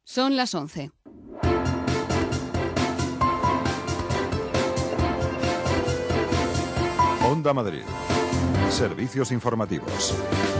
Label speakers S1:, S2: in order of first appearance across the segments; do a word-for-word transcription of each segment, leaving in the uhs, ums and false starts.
S1: Son las once.
S2: Onda Madrid. Servicios informativos.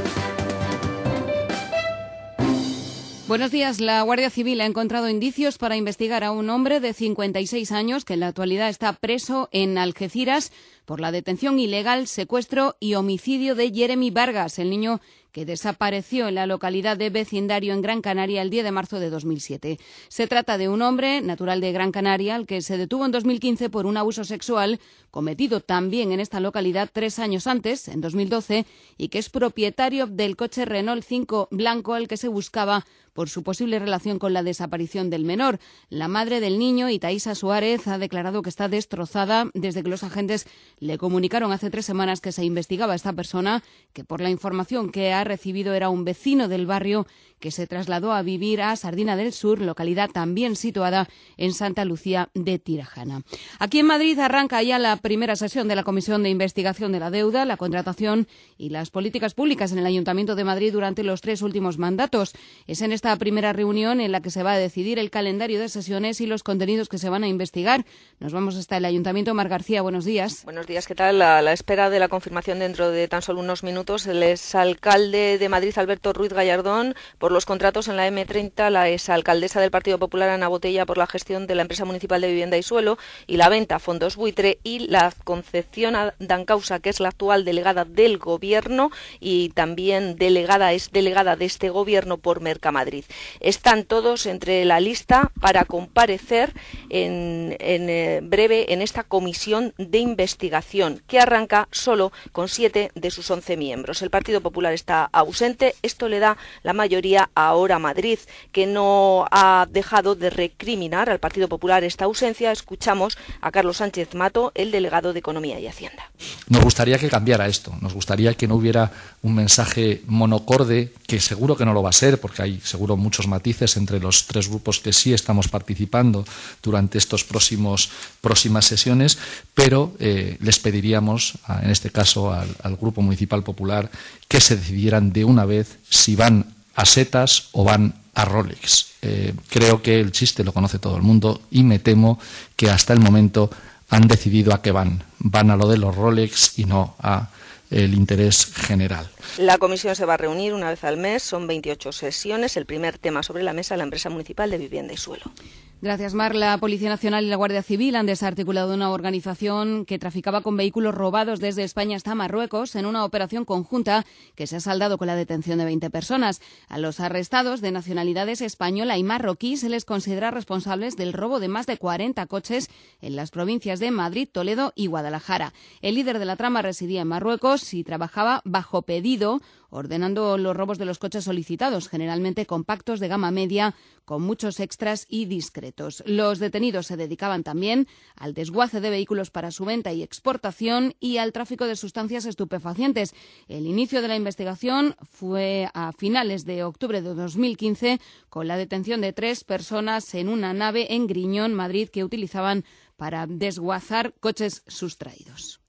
S1: Buenos días. La Guardia Civil ha encontrado indicios para investigar a un hombre de cincuenta y seis años que en la actualidad está preso en Algeciras por la detención ilegal, secuestro y homicidio de Jeremy Vargas, el niño que desapareció en la localidad de Vecindario, en Gran Canaria, el diez de marzo de dos mil siete. Se trata de un hombre natural de Gran Canaria, al que se detuvo en dos mil quince por un abuso sexual cometido también en esta localidad tres años antes, en dos mil doce, y que es propietario del coche Renault cinco blanco al que se buscaba por su posible relación con la desaparición del menor. La madre del niño, Itaísa Suárez, ha declarado que está destrozada desde que los agentes le comunicaron hace tres semanas que se investigaba a esta persona, que por la información que ha recibido era un vecino del barrio que se trasladó a vivir a Sardina del Sur, localidad también situada en Santa Lucía de Tirajana. Aquí en Madrid arranca ya la primera sesión de la Comisión de Investigación de la Deuda, la contratación y las políticas públicas en el Ayuntamiento de Madrid durante los tres últimos mandatos. Es en esta primera reunión en la que se va a decidir el calendario de sesiones y los contenidos que se van a investigar. Nos vamos hasta el Ayuntamiento. Mar García, buenos días.
S3: Buenos días, ¿qué tal? A la espera de la confirmación dentro de tan solo unos minutos, el exalcalde de Madrid, Alberto Ruiz Gallardón, por los contratos en la eme treinta, la exalcaldesa del Partido Popular, Ana Botella, por la gestión de la empresa municipal de vivienda y suelo y la venta a fondos buitre, y la Concepción Dancausa, que es la actual delegada del Gobierno y también delegada es delegada de este Gobierno por Mercamadrid. Están todos entre la lista para comparecer en, en eh, breve en esta comisión de investigación, que arranca solo con siete de sus once miembros. El Partido Popular está ausente. Esto le da la mayoría ahora a Madrid, que no ha dejado de recriminar al Partido Popular esta ausencia. Escuchamos a Carlos Sánchez Mato, el delegado de Economía y Hacienda.
S4: Nos gustaría que cambiara esto, nos gustaría que no hubiera un mensaje monocorde, que seguro que no lo va a ser, porque hay seguro muchos matices entre los tres grupos que sí estamos participando durante estos próximos próximas sesiones, pero eh, les pediríamos, a, en este caso al, al Grupo Municipal Popular, que se decidieran de una vez si van a setas o van a Rolex. Eh, creo que el chiste lo conoce todo el mundo y me temo que hasta el momento han decidido a qué van. Van a lo de los Rolex y no a el interés general.
S3: La comisión se va a reunir una vez al mes, son veintiocho sesiones. El primer tema sobre la mesa, la empresa municipal de vivienda y suelo.
S1: Gracias, Mar. La Policía Nacional y la Guardia Civil han desarticulado una organización que traficaba con vehículos robados desde España hasta Marruecos en una operación conjunta que se ha saldado con la detención de veinte personas. A los arrestados, de nacionalidades española y marroquí, se les considera responsables del robo de más de cuarenta coches en las provincias de Madrid, Toledo y Guadalajara. El líder de la trama residía en Marruecos y trabajaba bajo pedido, ordenando los robos de los coches solicitados, generalmente compactos de gama media, con muchos extras y discretos. Los detenidos se dedicaban también al desguace de vehículos para su venta y exportación y al tráfico de sustancias estupefacientes. El inicio de la investigación fue a finales de octubre de dos mil quince, con la detención de tres personas en una nave en Griñón, Madrid, que utilizaban para desguazar coches sustraídos.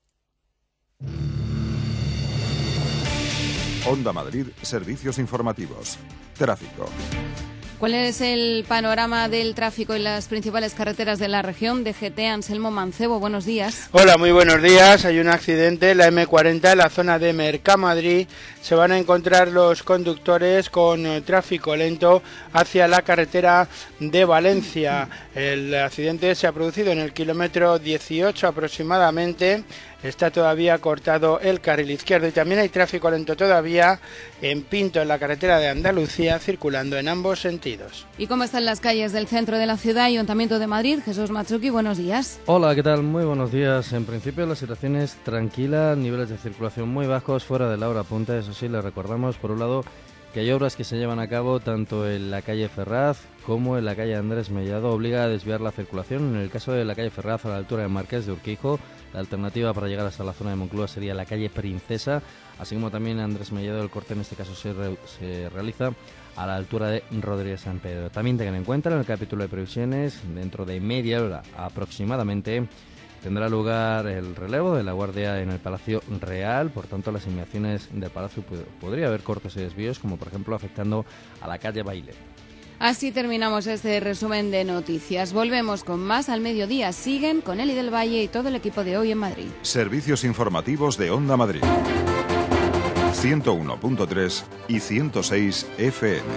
S2: Onda Madrid, servicios informativos. Tráfico.
S1: ¿Cuál es el panorama del tráfico en las principales carreteras de la región? D G T, Anselmo Mancebo, buenos días.
S5: Hola, muy buenos días. Hay un accidente en la eme cuarenta, en la zona de Mercamadrid. Se van a encontrar los conductores con eh, tráfico lento hacia la carretera de Valencia. El accidente se ha producido en el kilómetro dieciocho aproximadamente. Está todavía cortado el carril izquierdo y también hay tráfico lento todavía en Pinto, en la carretera de Andalucía, circulando en ambos sentidos.
S1: ¿Y cómo están las calles del centro de la ciudad y Ayuntamiento de Madrid? Jesús Matsuki, buenos días.
S6: Hola, ¿qué tal? Muy buenos días. En principio la situación es tranquila, niveles de circulación muy bajos, fuera de la hora punta. Eso sí, le recordamos, por un lado, que hay obras que se llevan a cabo tanto en la calle Ferraz como en la calle Andrés Mellado. Obliga a desviar la circulación. En el caso de la calle Ferraz, a la altura de Marqués de Urquijo, la alternativa para llegar hasta la zona de Moncloa sería la calle Princesa, así como también Andrés Mellado. El corte en este caso se, re, se realiza a la altura de Rodríguez San Pedro. También tengan en cuenta en el capítulo de previsiones, dentro de media hora aproximadamente, tendrá lugar el relevo de la Guardia en el Palacio Real. Por tanto, las inmediaciones del Palacio podría haber cortes y desvíos, como por ejemplo afectando a la calle Baile.
S1: Así terminamos este resumen de noticias. Volvemos con más al mediodía. Siguen con Eli del Valle y todo el equipo de Hoy en Madrid.
S2: Servicios informativos de Onda Madrid. ciento uno punto tres y ciento seis F M.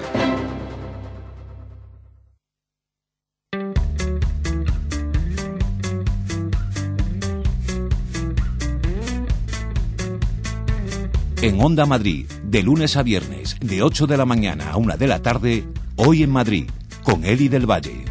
S7: En Onda Madrid, de lunes a viernes, de ocho de la mañana a una de la tarde, Hoy en Madrid, con Eli del Valle.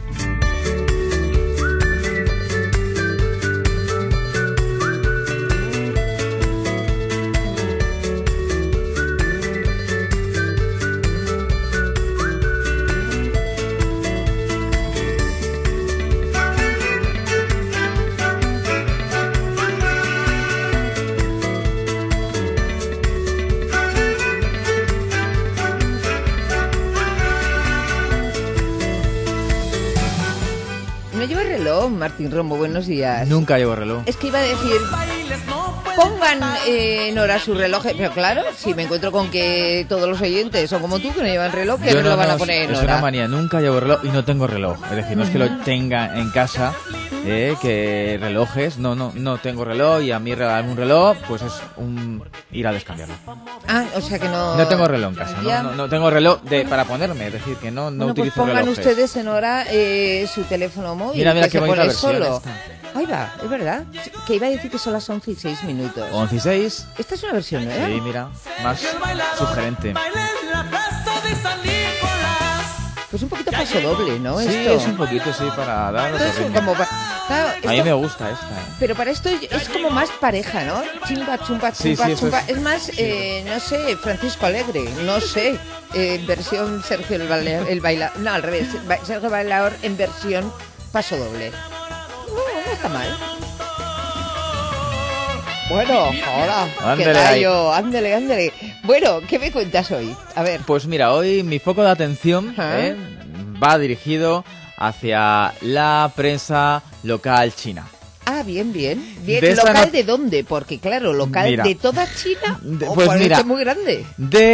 S8: Martín Romo, buenos días.
S9: Nunca llevo reloj.
S8: Es que iba a decir, pongan eh, en hora sus relojes, pero claro, si me encuentro con que todos los oyentes son como tú, que no llevan reloj, que no, no lo van no, a poner en
S9: es
S8: hora.
S9: Es una manía, nunca llevo reloj y no tengo reloj. Es decir, no es que lo tenga en casa, eh, que relojes, no, no, no tengo reloj y a mí regalarme un reloj, pues es un ir a descambiarlo.
S8: Ah, o sea que no...
S9: No tengo reloj en casa, no, no, no tengo reloj de, para ponerme, es decir, que no, no
S8: bueno,
S9: utilizo
S8: pues pongan
S9: relojes.
S8: ustedes en hora eh, su teléfono móvil,
S9: mira, mira
S8: que
S9: qué
S8: se pone solo.
S9: Esta.
S8: Ahí va, es verdad. Que iba a decir que son las once y seis minutos.
S9: once y seis.
S8: Esta es una versión nueva.
S9: Sí, mira, más sugerente.
S8: Pues un poquito paso doble, ¿no?
S9: Sí,
S8: esto.
S9: es un poquito, sí, para dar otro ritmo.
S8: Como pa... claro, esto...
S9: A mí me gusta esta. ¿eh?
S8: Pero para esto es como más pareja, ¿no? Chimba, chumba, chumba,
S9: sí, sí,
S8: chumba.
S9: Es...
S8: es más, eh, no sé, Francisco Alegre, no sé, eh, versión Sergio el, baila... el bailador. No, al revés, Sergio el Bailador en versión paso doble. No, no está mal. Bueno, hola, ¿qué tal yo? Ándale, ándale. Bueno, ¿qué me cuentas hoy? A ver.
S9: Pues mira, hoy mi foco de atención ¿eh? va dirigido hacia la prensa local china.
S8: Ah, bien, bien. bien.
S9: De
S8: ¿Local
S9: no...
S8: de dónde? Porque claro, local
S9: mira,
S8: de toda China.
S9: De,
S8: o
S9: pues mira,
S8: es muy grande.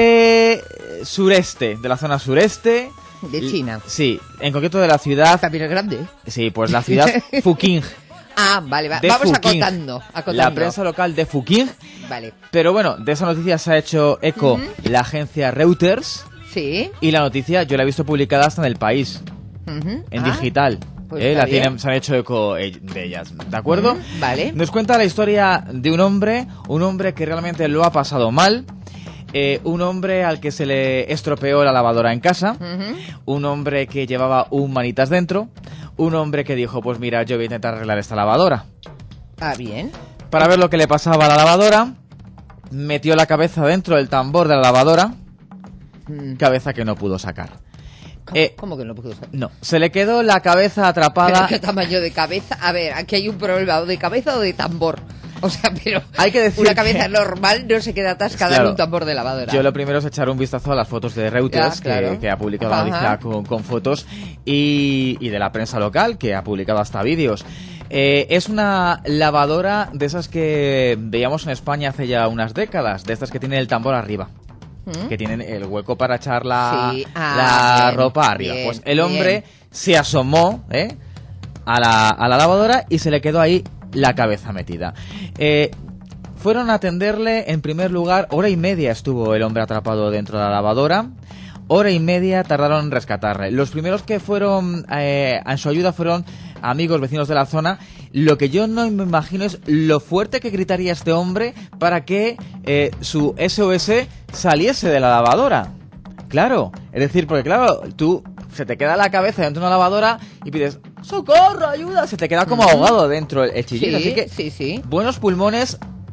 S9: De sureste, de la zona sureste.
S8: De China.
S9: Sí, en concreto de la ciudad...
S8: También es grande.
S9: Sí, pues la ciudad Fuqing.
S8: Ah, vale, va. vamos acotando, acotando.
S9: La prensa local de Fuqing.
S8: Vale.
S9: Pero bueno, de esa noticia se ha hecho eco uh-huh. la agencia Reuters.
S8: Sí.
S9: Y la noticia yo la he visto publicada hasta en El País.
S8: Uh-huh.
S9: En
S8: ah,
S9: digital.
S8: Pues
S9: eh, la tienen, se han hecho eco de ellas. ¿De acuerdo?
S8: Uh-huh. Vale.
S9: Nos cuenta la historia de un hombre, un hombre que realmente lo ha pasado mal. Eh, un hombre al que se le estropeó la lavadora en casa, uh-huh. un hombre que llevaba un manitas dentro, un hombre que dijo, pues mira, yo voy a intentar arreglar esta lavadora.
S8: Ah, bien.
S9: Para ver lo que le pasaba a la lavadora, metió la cabeza dentro del tambor de la lavadora, mm. cabeza que no pudo sacar.
S8: ¿Cómo,
S9: eh,
S8: ¿Cómo que no pudo sacar?
S9: No, se le quedó la cabeza atrapada...
S8: ¿Pero qué tamaño de cabeza? A ver, aquí hay un problema, ¿o de cabeza o de tambor? O sea, pero
S9: hay que decir
S8: una cabeza
S9: que...
S8: normal no se queda atascada claro, en un tambor de lavadora.
S9: Yo lo primero es echar un vistazo a las fotos de Reuters, ya, claro. que, que ha publicado la noticia con, con fotos, y, y de la prensa local, que ha publicado hasta vídeos. Eh, es una lavadora de esas que veíamos en España hace ya unas décadas, de estas que tienen el tambor arriba. ¿Mm? Que tienen el hueco para echar la, sí. ah, la bien, ropa arriba. Bien, pues el hombre bien. se asomó ¿eh? a, la, a la lavadora y se le quedó ahí la cabeza metida. Eh, fueron a atenderle, en primer lugar, hora y media estuvo el hombre atrapado dentro de la lavadora. Hora y media tardaron en rescatarle. Los primeros que fueron eh, en su ayuda fueron amigos, vecinos de la zona. Lo que yo no me imagino es lo fuerte que gritaría este hombre para que eh, su S O S saliese de la lavadora. Claro, es decir, porque claro, tú se te queda la cabeza dentro de una lavadora y pides ¡socorro, ayuda! Se te queda como ahogado dentro el chillido.
S8: Sí,
S9: así que
S8: sí, sí.
S9: buenos pulmones,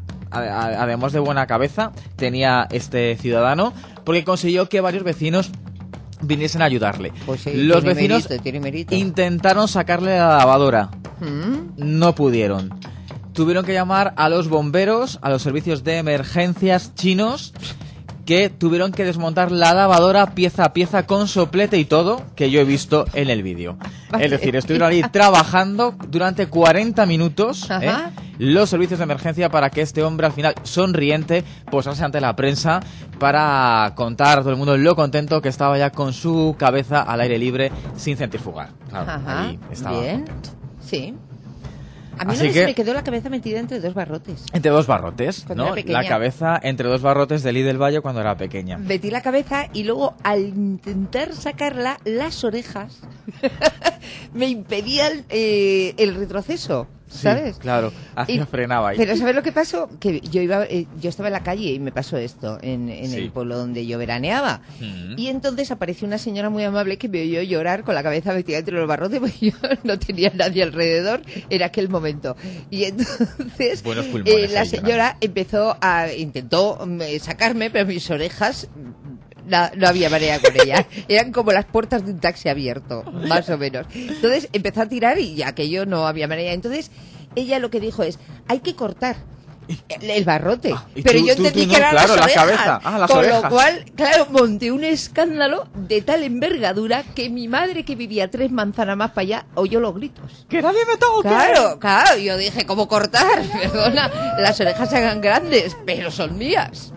S9: además de buena cabeza, tenía este ciudadano, porque consiguió que varios vecinos viniesen a ayudarle.
S8: Pues sí,
S9: Los
S8: tiene
S9: vecinos
S8: mérito, tiene mérito.
S9: intentaron sacarle la lavadora.
S8: ¿Mm?
S9: No pudieron. Tuvieron que llamar a los bomberos, a los servicios de emergencias chinos, que tuvieron que desmontar la lavadora pieza a pieza con soplete y todo, que yo he visto en el vídeo. Es decir, estuvieron ahí trabajando durante cuarenta minutos, ¿eh? los servicios de emergencia para que este hombre al final, sonriente, posase ante la prensa para contar a todo el mundo lo contento que estaba ya con su cabeza al aire libre sin centrifugar. Claro,
S8: Ajá,
S9: ahí estaba
S8: bien,
S9: contento.
S8: sí. A mí
S9: Así
S8: no
S9: que,
S8: se me quedó la cabeza metida entre dos barrotes.
S9: Entre dos barrotes,
S8: Cuando
S9: ¿no?
S8: era pequeña.
S9: La cabeza entre dos barrotes de Eli del Valle cuando era pequeña.
S8: Metí la cabeza y luego al intentar sacarla, las orejas me impedían eh, el retroceso. ¿Sabes?
S9: Sí, claro, así
S8: Y-
S9: frenaba ahí.
S8: Pero ¿sabes lo que pasó? Que yo iba, eh, yo estaba en la calle y me pasó esto en, en
S9: Sí.
S8: el pueblo donde yo veraneaba.
S9: Mm.
S8: Y entonces apareció una señora muy amable que me oyó llorar con la cabeza metida entre los barrotes porque yo no tenía nadie alrededor en aquel momento. Y entonces
S9: Buenos pulmones
S8: eh, la
S9: ahí,
S8: señora empezó a intentó mm, sacarme, pero mis orejas no, no había manera con ellas. Eran como las puertas de un taxi abierto, más o menos. Entonces empezó a tirar y ya que yo no había manera. Entonces ella lo que dijo es, hay que cortar el, el barrote.
S9: Ah, y
S8: Pero
S9: tú-
S8: yo
S9: tú-
S8: entendí
S9: tú
S8: que
S9: no,
S8: eran
S9: claro,
S8: las
S9: la
S8: orejas.
S9: cabeza. Ah, las
S8: con
S9: orejas.
S8: lo cual, claro, monté un escándalo de tal envergadura que mi madre, que vivía tres manzanas más para allá, oyó los gritos.
S9: ¡Que nadie me toque!
S8: Claro, claro, yo dije, ¿cómo cortar? Perdona, las orejas se hagan grandes, pero son mías.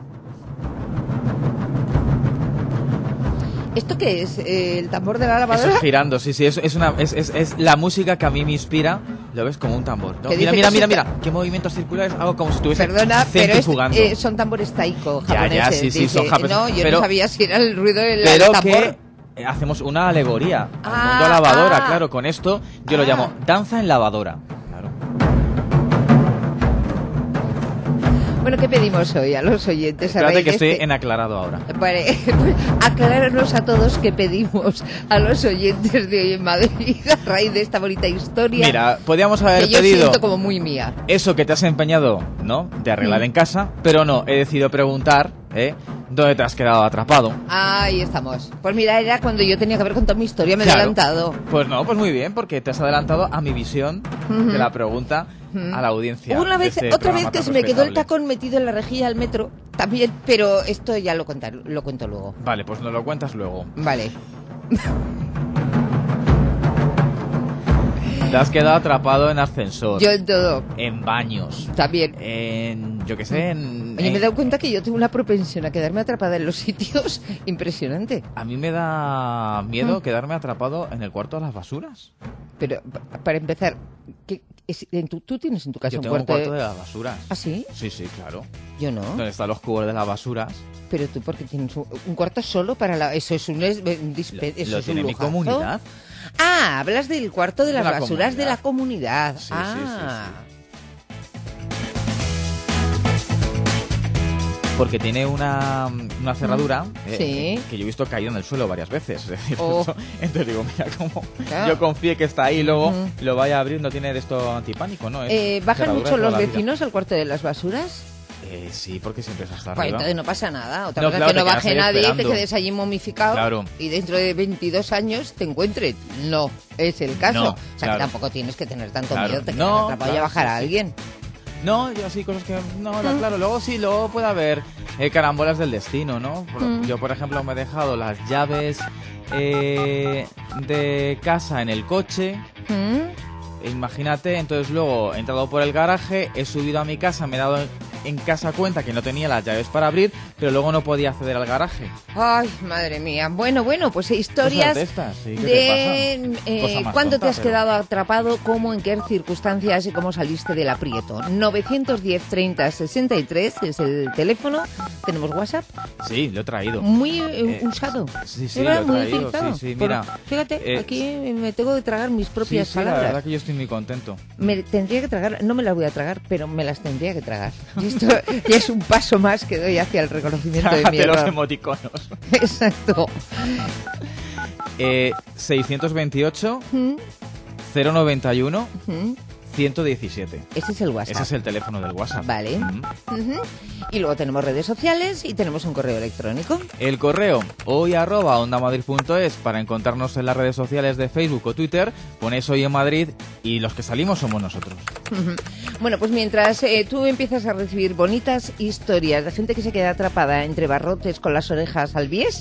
S8: ¿Esto qué es? Eh, ¿El tambor de la
S9: Eso
S8: lavadora?
S9: es girando, sí, sí, es, es, una, es, es, es la música que a mí me inspira, lo ves como un tambor. ¿no?
S8: Que
S9: Mira,
S8: dice
S9: mira,
S8: que
S9: mira,
S8: se
S9: mira, qué movimientos circulares hago como si estuviese
S8: Perdona, pero es-
S9: centrifugando.
S8: eh, son tambores taiko
S9: Ya,
S8: japoneses.
S9: ya, sí, sí,
S8: dice.
S9: son japoneses,
S8: No, yo
S9: pero-
S8: no sabía si era el ruido del
S9: Pero
S8: del tambor.
S9: que eh, hacemos una alegoría al
S8: Ah,
S9: mundo lavadora,
S8: ah.
S9: claro, con esto yo lo
S8: Ah.
S9: llamo danza en lavadora. Claro.
S8: Bueno, ¿qué pedimos hoy a los oyentes? a
S9: Espérate
S8: raíz
S9: que
S8: de
S9: estoy
S8: este-
S9: en aclarado ahora.
S8: Vale, aclararos a todos qué pedimos a los oyentes de hoy en Madrid a raíz de esta bonita historia.
S9: Mira, podíamos haber
S8: que yo
S9: pedido
S8: siento como muy mía.
S9: eso que te has empeñado, ¿no? De arreglar
S8: Mm.
S9: en casa, pero no, he decidido preguntar, ¿eh? ¿Dónde te has quedado atrapado?
S8: Ahí estamos. Pues mira, era cuando yo tenía que haber contado mi historia, me he
S9: Claro.
S8: adelantado.
S9: Pues no, pues muy bien, porque te has adelantado a mi visión
S8: Ujú.
S9: de la pregunta
S8: Ujú.
S9: a la audiencia.
S8: Una
S9: de
S8: vez,
S9: este
S8: otra vez
S9: programa
S8: que
S9: tan
S8: se me quedó el
S9: respetable.
S8: tacón metido en la rejilla del metro, también, pero esto ya lo contar, lo cuento luego.
S9: Vale, pues nos lo cuentas luego.
S8: Vale.
S9: Te has quedado atrapado en ascensor,
S8: Yo en todo,
S9: en baños,
S8: también.
S9: en, yo qué sé, en...
S8: Oye, me he
S9: en-
S8: dado cuenta que yo tengo una propensión a quedarme atrapada en los sitios impresionante.
S9: A mí me da miedo
S8: Mm.
S9: quedarme atrapado en el cuarto de las basuras.
S8: Pero, pa- para empezar, ¿qué, es- en tu- ¿tú tienes en tu casa
S9: Yo
S8: un
S9: tengo un
S8: cuarto,
S9: cuarto
S8: de...
S9: de las basuras.
S8: ¿Ah, sí?
S9: Sí, sí, claro.
S8: Yo no.
S9: Donde están los cubos de las basuras.
S8: Pero tú, porque tienes un, un cuarto solo para la... Eso es un, es- un dispe-
S9: Lo,
S8: eso
S9: lo
S8: es un
S9: tiene mi
S8: lujazo.
S9: comunidad.
S8: Ah, hablas del cuarto de
S9: De
S8: las
S9: la
S8: basuras de la
S9: comunidad.
S8: comunidad.
S9: Sí, sí,
S8: ah.
S9: Porque tiene una, una cerradura eh,
S8: Sí.
S9: que yo he visto caído en el suelo varias veces. Es decir,
S8: Oh.
S9: eso- entonces digo, mira cómo
S8: Claro.
S9: yo confíe que está ahí y luego
S8: Ujú.
S9: lo vaya a abrir, no tiene de esto antipánico, ¿no? Es
S8: Eh, ¿Bajan
S9: cerradura
S8: mucho
S9: de toda
S8: los
S9: la vida.
S8: vecinos al cuarto de las basuras?
S9: Eh, sí, porque siempre es hasta
S8: Pues
S9: arriba.
S8: entonces no pasa nada. Otra
S9: No,
S8: cosa
S9: claro,
S8: es que no
S9: te quedas
S8: baje
S9: ahí
S8: nadie y te
S9: esperando.
S8: quedes allí momificado
S9: Claro.
S8: y dentro de veintidós años te encuentren. No, es el caso.
S9: No,
S8: o sea
S9: claro.
S8: que tampoco tienes que tener tanto
S9: Claro.
S8: miedo, te quedas
S9: No,
S8: atrapado y a
S9: claro,
S8: bajar
S9: sí,
S8: a
S9: sí.
S8: alguien.
S9: No, yo así cosas que... No, no, claro, luego sí, luego puede haber eh, carambolas del destino, ¿no? Por-
S8: Mm.
S9: Yo, por ejemplo, me he dejado las llaves eh, de casa en el coche.
S8: ¿Mm?
S9: Imagínate, entonces luego he entrado por el garaje, he subido a mi casa, me he dado en, en casa cuenta que no tenía las llaves para abrir, pero luego no podía acceder al garaje.
S8: Ay, madre mía. Bueno, bueno, pues historias
S9: Cosas de estas, sí, ¿qué te
S8: de
S9: pasan?
S8: eh,
S9: Cosa más
S8: cuándo
S9: tonta,
S8: te has
S9: pero-
S8: quedado atrapado, cómo, en qué circunstancias y cómo saliste del aprieto. novecientos diez treinta sesenta y tres es el teléfono. Tenemos WhatsApp.
S9: Sí, lo he traído.
S8: Muy eh,
S9: Eh,
S8: usado.
S9: sí, sí,
S8: Es verdad,
S9: lo he
S8: muy
S9: traído,
S8: utilizado.
S9: sí, sí,
S8: Por-
S9: mira,
S8: fíjate,
S9: eh,
S8: aquí me tengo que tragar mis
S9: Sí,
S8: propias
S9: sí, la
S8: palabras.
S9: verdad que yo estoy muy contento.
S8: Me tendría que tragar, no me las voy a tragar, pero me las tendría que tragar. Y esto ya es un paso más que doy hacia el reconocimiento de mi
S9: de los
S8: error.
S9: emoticonos.
S8: Exacto.
S9: Eh, seiscientos veintiocho,
S8: ¿Mm?
S9: cero noventa y uno,
S8: ¿Mm?
S9: ciento diecisiete.
S8: Ese es el WhatsApp.
S9: Ese es el teléfono del WhatsApp.
S8: Vale.
S9: Mm.
S8: Ujú. Y luego tenemos redes sociales y tenemos un correo electrónico.
S9: El correo hoy arroba ondamadrid punto es para encontrarnos en las redes sociales de Facebook o Twitter. Ponéis Hoy en Madrid y los que salimos somos nosotros.
S8: Ujú. Bueno, pues mientras eh, tú empiezas a recibir bonitas historias de gente que se queda atrapada entre barrotes con las orejas al bies,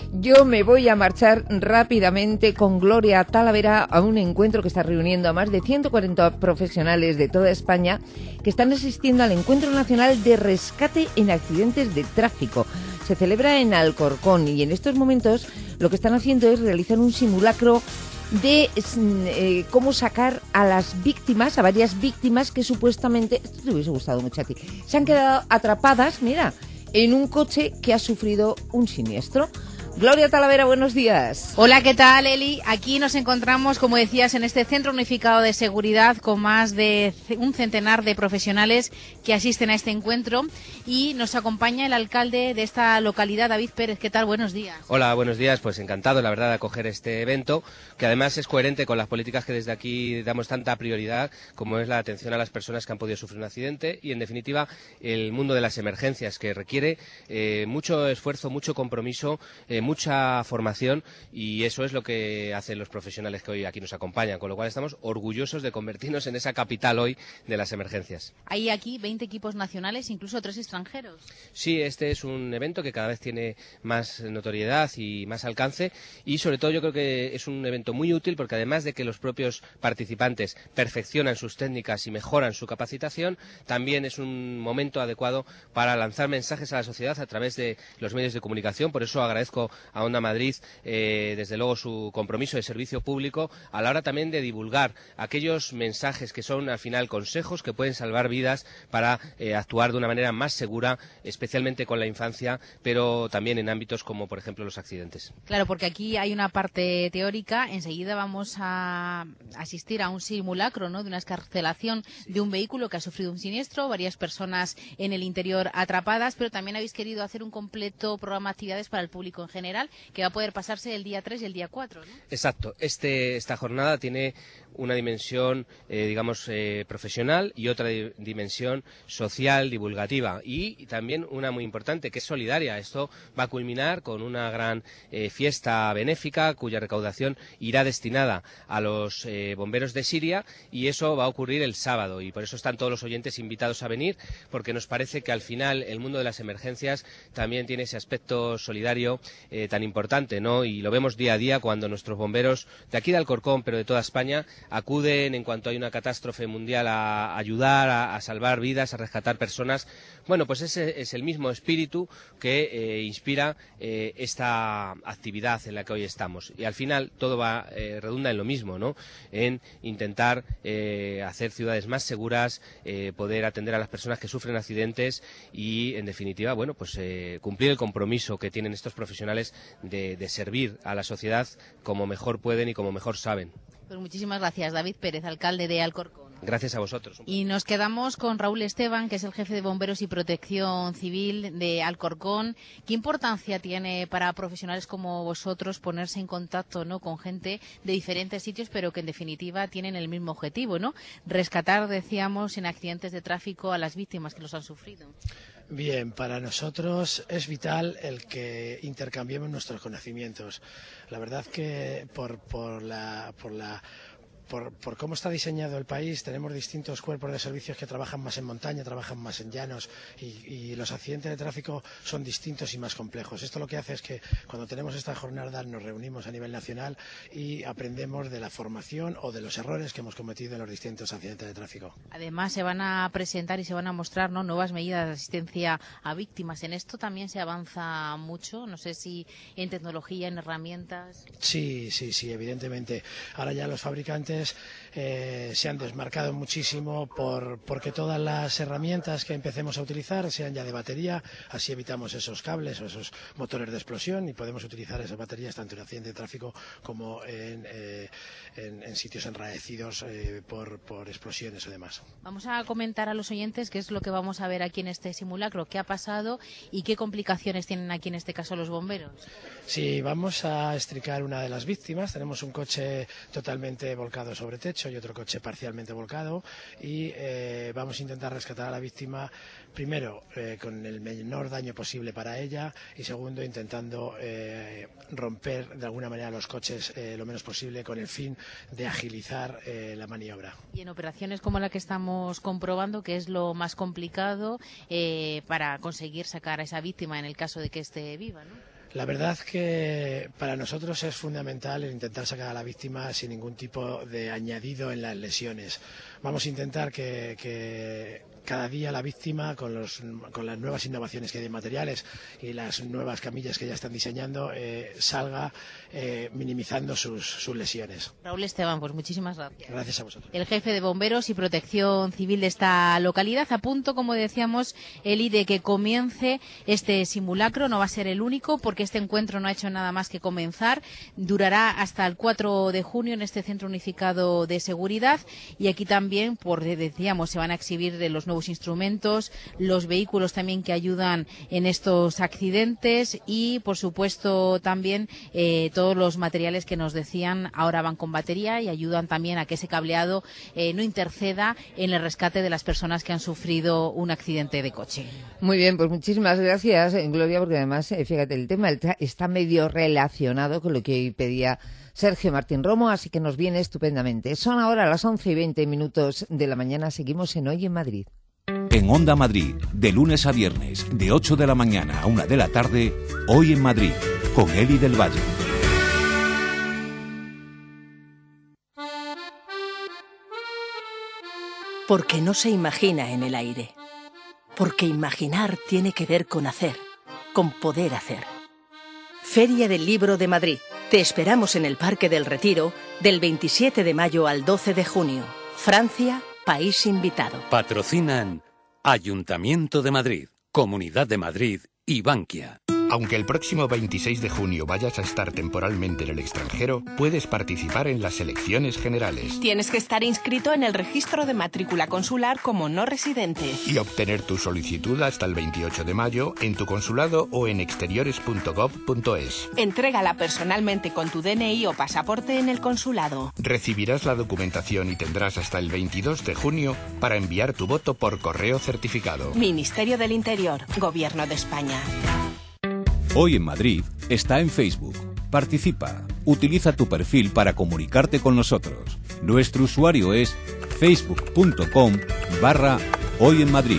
S8: Yo me voy a marchar rápidamente con Gloria Talavera a un encuentro que está reuniendo a más de ciento cuarenta profesionales de toda España que están asistiendo al Encuentro Nacional de Rescate en Accidentes de Tráfico. Se celebra en Alcorcón y en estos momentos lo que están haciendo es realizar un simulacro de eh, cómo sacar a las víctimas, a varias víctimas que supuestamente, esto te hubiese gustado mucho a ti, se han quedado atrapadas, mira, en un coche que ha sufrido un siniestro. Gloria Talavera, buenos días.
S10: Hola, ¿qué tal, Eli? Aquí nos encontramos, como decías, en este Centro Unificado de Seguridad con más de un centenar de profesionales que asisten a este encuentro y nos acompaña el alcalde de esta localidad, David Pérez. ¿Qué tal? Buenos días.
S11: Hola, buenos días. Pues encantado, la verdad, de acoger este evento, que además es coherente con las políticas que desde aquí damos tanta prioridad, como es la atención a las personas que han podido sufrir un accidente y, en definitiva, el mundo de las emergencias, que requiere eh, mucho esfuerzo, mucho compromiso, eh, mucha formación, y eso es lo que hacen los profesionales que hoy aquí nos acompañan, con lo cual estamos orgullosos de convertirnos en esa capital hoy de las emergencias.
S10: Hay aquí veinte equipos nacionales, incluso tres extranjeros.
S11: Sí, este es un evento que cada vez tiene más notoriedad y más alcance, y sobre todo yo creo que es un evento muy útil porque, además de que los propios participantes perfeccionan sus técnicas y mejoran su capacitación, también es un momento adecuado para lanzar mensajes a la sociedad a través de los medios de comunicación. Por eso agradezco a Onda Madrid, eh, desde luego, su compromiso de servicio público a la hora también de divulgar aquellos mensajes que son, al final, consejos que pueden salvar vidas para eh, actuar de una manera más segura, especialmente con la infancia, pero también en ámbitos como, por ejemplo, los accidentes.
S10: Claro, porque aquí hay una parte teórica. Enseguida vamos a asistir a un simulacro, ¿no?, de una escarcelación de un vehículo que ha sufrido un siniestro, varias personas en el interior atrapadas, pero también habéis querido hacer un completo programa de actividades para el público en general, que va a poder pasarse el día tres y el día cuatro, ¿no?
S11: Exacto. Este, esta jornada tiene una dimensión, eh, digamos, eh, profesional y otra di dimensión social, divulgativa, y, y también una muy importante, que es solidaria. Esto va a culminar con una gran eh, fiesta benéfica cuya recaudación irá destinada a los eh, bomberos de Siria, y eso va a ocurrir el sábado, y por eso están todos los oyentes invitados a venir, porque nos parece que al final el mundo de las emergencias también tiene ese aspecto solidario eh, tan importante, ¿no? Y lo vemos día a día cuando nuestros bomberos de aquí de Alcorcón, pero de toda España, acuden en cuanto hay una catástrofe mundial a ayudar, a, a salvar vidas, a rescatar personas. Bueno, pues ese es el mismo espíritu que eh, inspira eh, esta actividad en la que hoy estamos. Y al final todo va eh, redunda en lo mismo, ¿no? En intentar eh, hacer ciudades más seguras, eh, poder atender a las personas que sufren accidentes y, en definitiva, bueno, pues eh, cumplir el compromiso que tienen estos profesionales de, de servir a la sociedad como mejor pueden y como mejor saben.
S10: Pues muchísimas gracias, David Pérez, alcalde de Alcorcón.
S11: Gracias a vosotros.
S10: Y nos quedamos con Raúl Esteban, que es el jefe de Bomberos y Protección Civil de Alcorcón. ¿Qué importancia tiene para profesionales como vosotros ponerse en contacto, ¿no?, con gente de diferentes sitios, pero que en definitiva tienen el mismo objetivo, ¿no? Rescatar, decíamos, en accidentes de tráfico a las víctimas que los han sufrido.
S12: Bien, para nosotros es vital el que intercambiemos nuestros conocimientos. La verdad que por, por la... Por la Por, por cómo está diseñado el país, tenemos distintos cuerpos de servicios que trabajan más en montaña, trabajan más en llanos, y, y los accidentes de tráfico son distintos y más complejos. Esto lo que hace es que cuando tenemos esta jornada nos reunimos a nivel nacional y aprendemos de la formación o de los errores que hemos cometido en los distintos accidentes de tráfico.
S10: Además, se van a presentar y se van a mostrar, ¿no?, nuevas medidas de asistencia a víctimas. En esto también se avanza mucho, no sé si en tecnología, en herramientas.
S12: Sí, sí, sí, evidentemente. Ahora ya los fabricantes Eh, se han desmarcado muchísimo por porque todas las herramientas que empecemos a utilizar sean ya de batería, así evitamos esos cables o esos motores de explosión y podemos utilizar esas baterías tanto en accidentes de tráfico como en, eh, en, en sitios enraecidos eh, por, por explosiones o demás.
S10: Vamos a comentar a los oyentes qué es lo que vamos a ver aquí en este simulacro, qué ha pasado y qué complicaciones tienen aquí en este caso los bomberos.
S12: Sí, vamos a extricar una de las víctimas. Tenemos un coche totalmente volcado sobre techo y otro coche parcialmente volcado, y eh, vamos a intentar rescatar a la víctima, primero eh, con el menor daño posible para ella, y segundo intentando eh, romper de alguna manera los coches eh, lo menos posible, con el fin de agilizar eh, la maniobra.
S10: Y en operaciones como la que estamos comprobando, que es lo más complicado eh, para conseguir sacar a esa víctima en el caso de que esté viva, ¿no?
S12: La verdad que para nosotros es fundamental el intentar sacar a la víctima sin ningún tipo de añadido en las lesiones. Vamos a intentar que, que cada día la víctima, con, los, con las nuevas innovaciones que hay en materiales y las nuevas camillas que ya están diseñando, eh, salga eh, minimizando sus, sus lesiones.
S10: Raúl Esteban, pues muchísimas gracias.
S12: Gracias a vosotros.
S10: El jefe de Bomberos y Protección Civil de esta localidad, a punto, como decíamos, Eli, de que comience este simulacro. No va a ser el único, porque este encuentro no ha hecho nada más que comenzar. Durará hasta el cuatro de junio en este Centro Unificado de Seguridad, y aquí también, por decíamos, se van a exhibir de los nuevos instrumentos, los vehículos también que ayudan en estos accidentes y, por supuesto, también eh, todos los materiales que nos decían ahora van con batería y ayudan también a que ese cableado eh, no interceda en el rescate de las personas que han sufrido un accidente de coche.
S8: Muy bien, pues muchísimas gracias, Gloria, porque además, eh, fíjate, el tema está medio relacionado con lo que hoy pedía Sergio Martín Romo, así que nos viene estupendamente. Son ahora las once y veinte minutos de la mañana. Seguimos en Hoy en Madrid.
S7: En Onda Madrid, de lunes a viernes, de ocho de la mañana a una de la tarde, Hoy en Madrid, con Eli del Valle.
S13: Porque no se imagina en el aire. Porque imaginar tiene que ver con hacer, con poder hacer. Feria del Libro de Madrid. Te esperamos en el Parque del Retiro del veintisiete de mayo al doce de junio. Francia, país invitado.
S14: Patrocinan Ayuntamiento de Madrid, Comunidad de Madrid y Bankia.
S15: Aunque el próximo veintiséis de junio vayas a estar temporalmente en el extranjero, puedes participar en las elecciones generales.
S16: Tienes que estar inscrito en el registro de matrícula consular como no residente.
S15: Y obtener tu solicitud hasta el veintiocho de mayo en tu consulado o en exteriores punto gov punto es.
S16: Entrégala personalmente con tu D N I o pasaporte en el consulado.
S15: Recibirás la documentación y tendrás hasta el veintidós de junio para enviar tu voto por correo certificado.
S16: Ministerio del Interior, Gobierno de España.
S7: Hoy en Madrid está en Facebook. Participa. Utiliza tu perfil para comunicarte con nosotros. Nuestro usuario es facebook punto com barra Hoy en Madrid.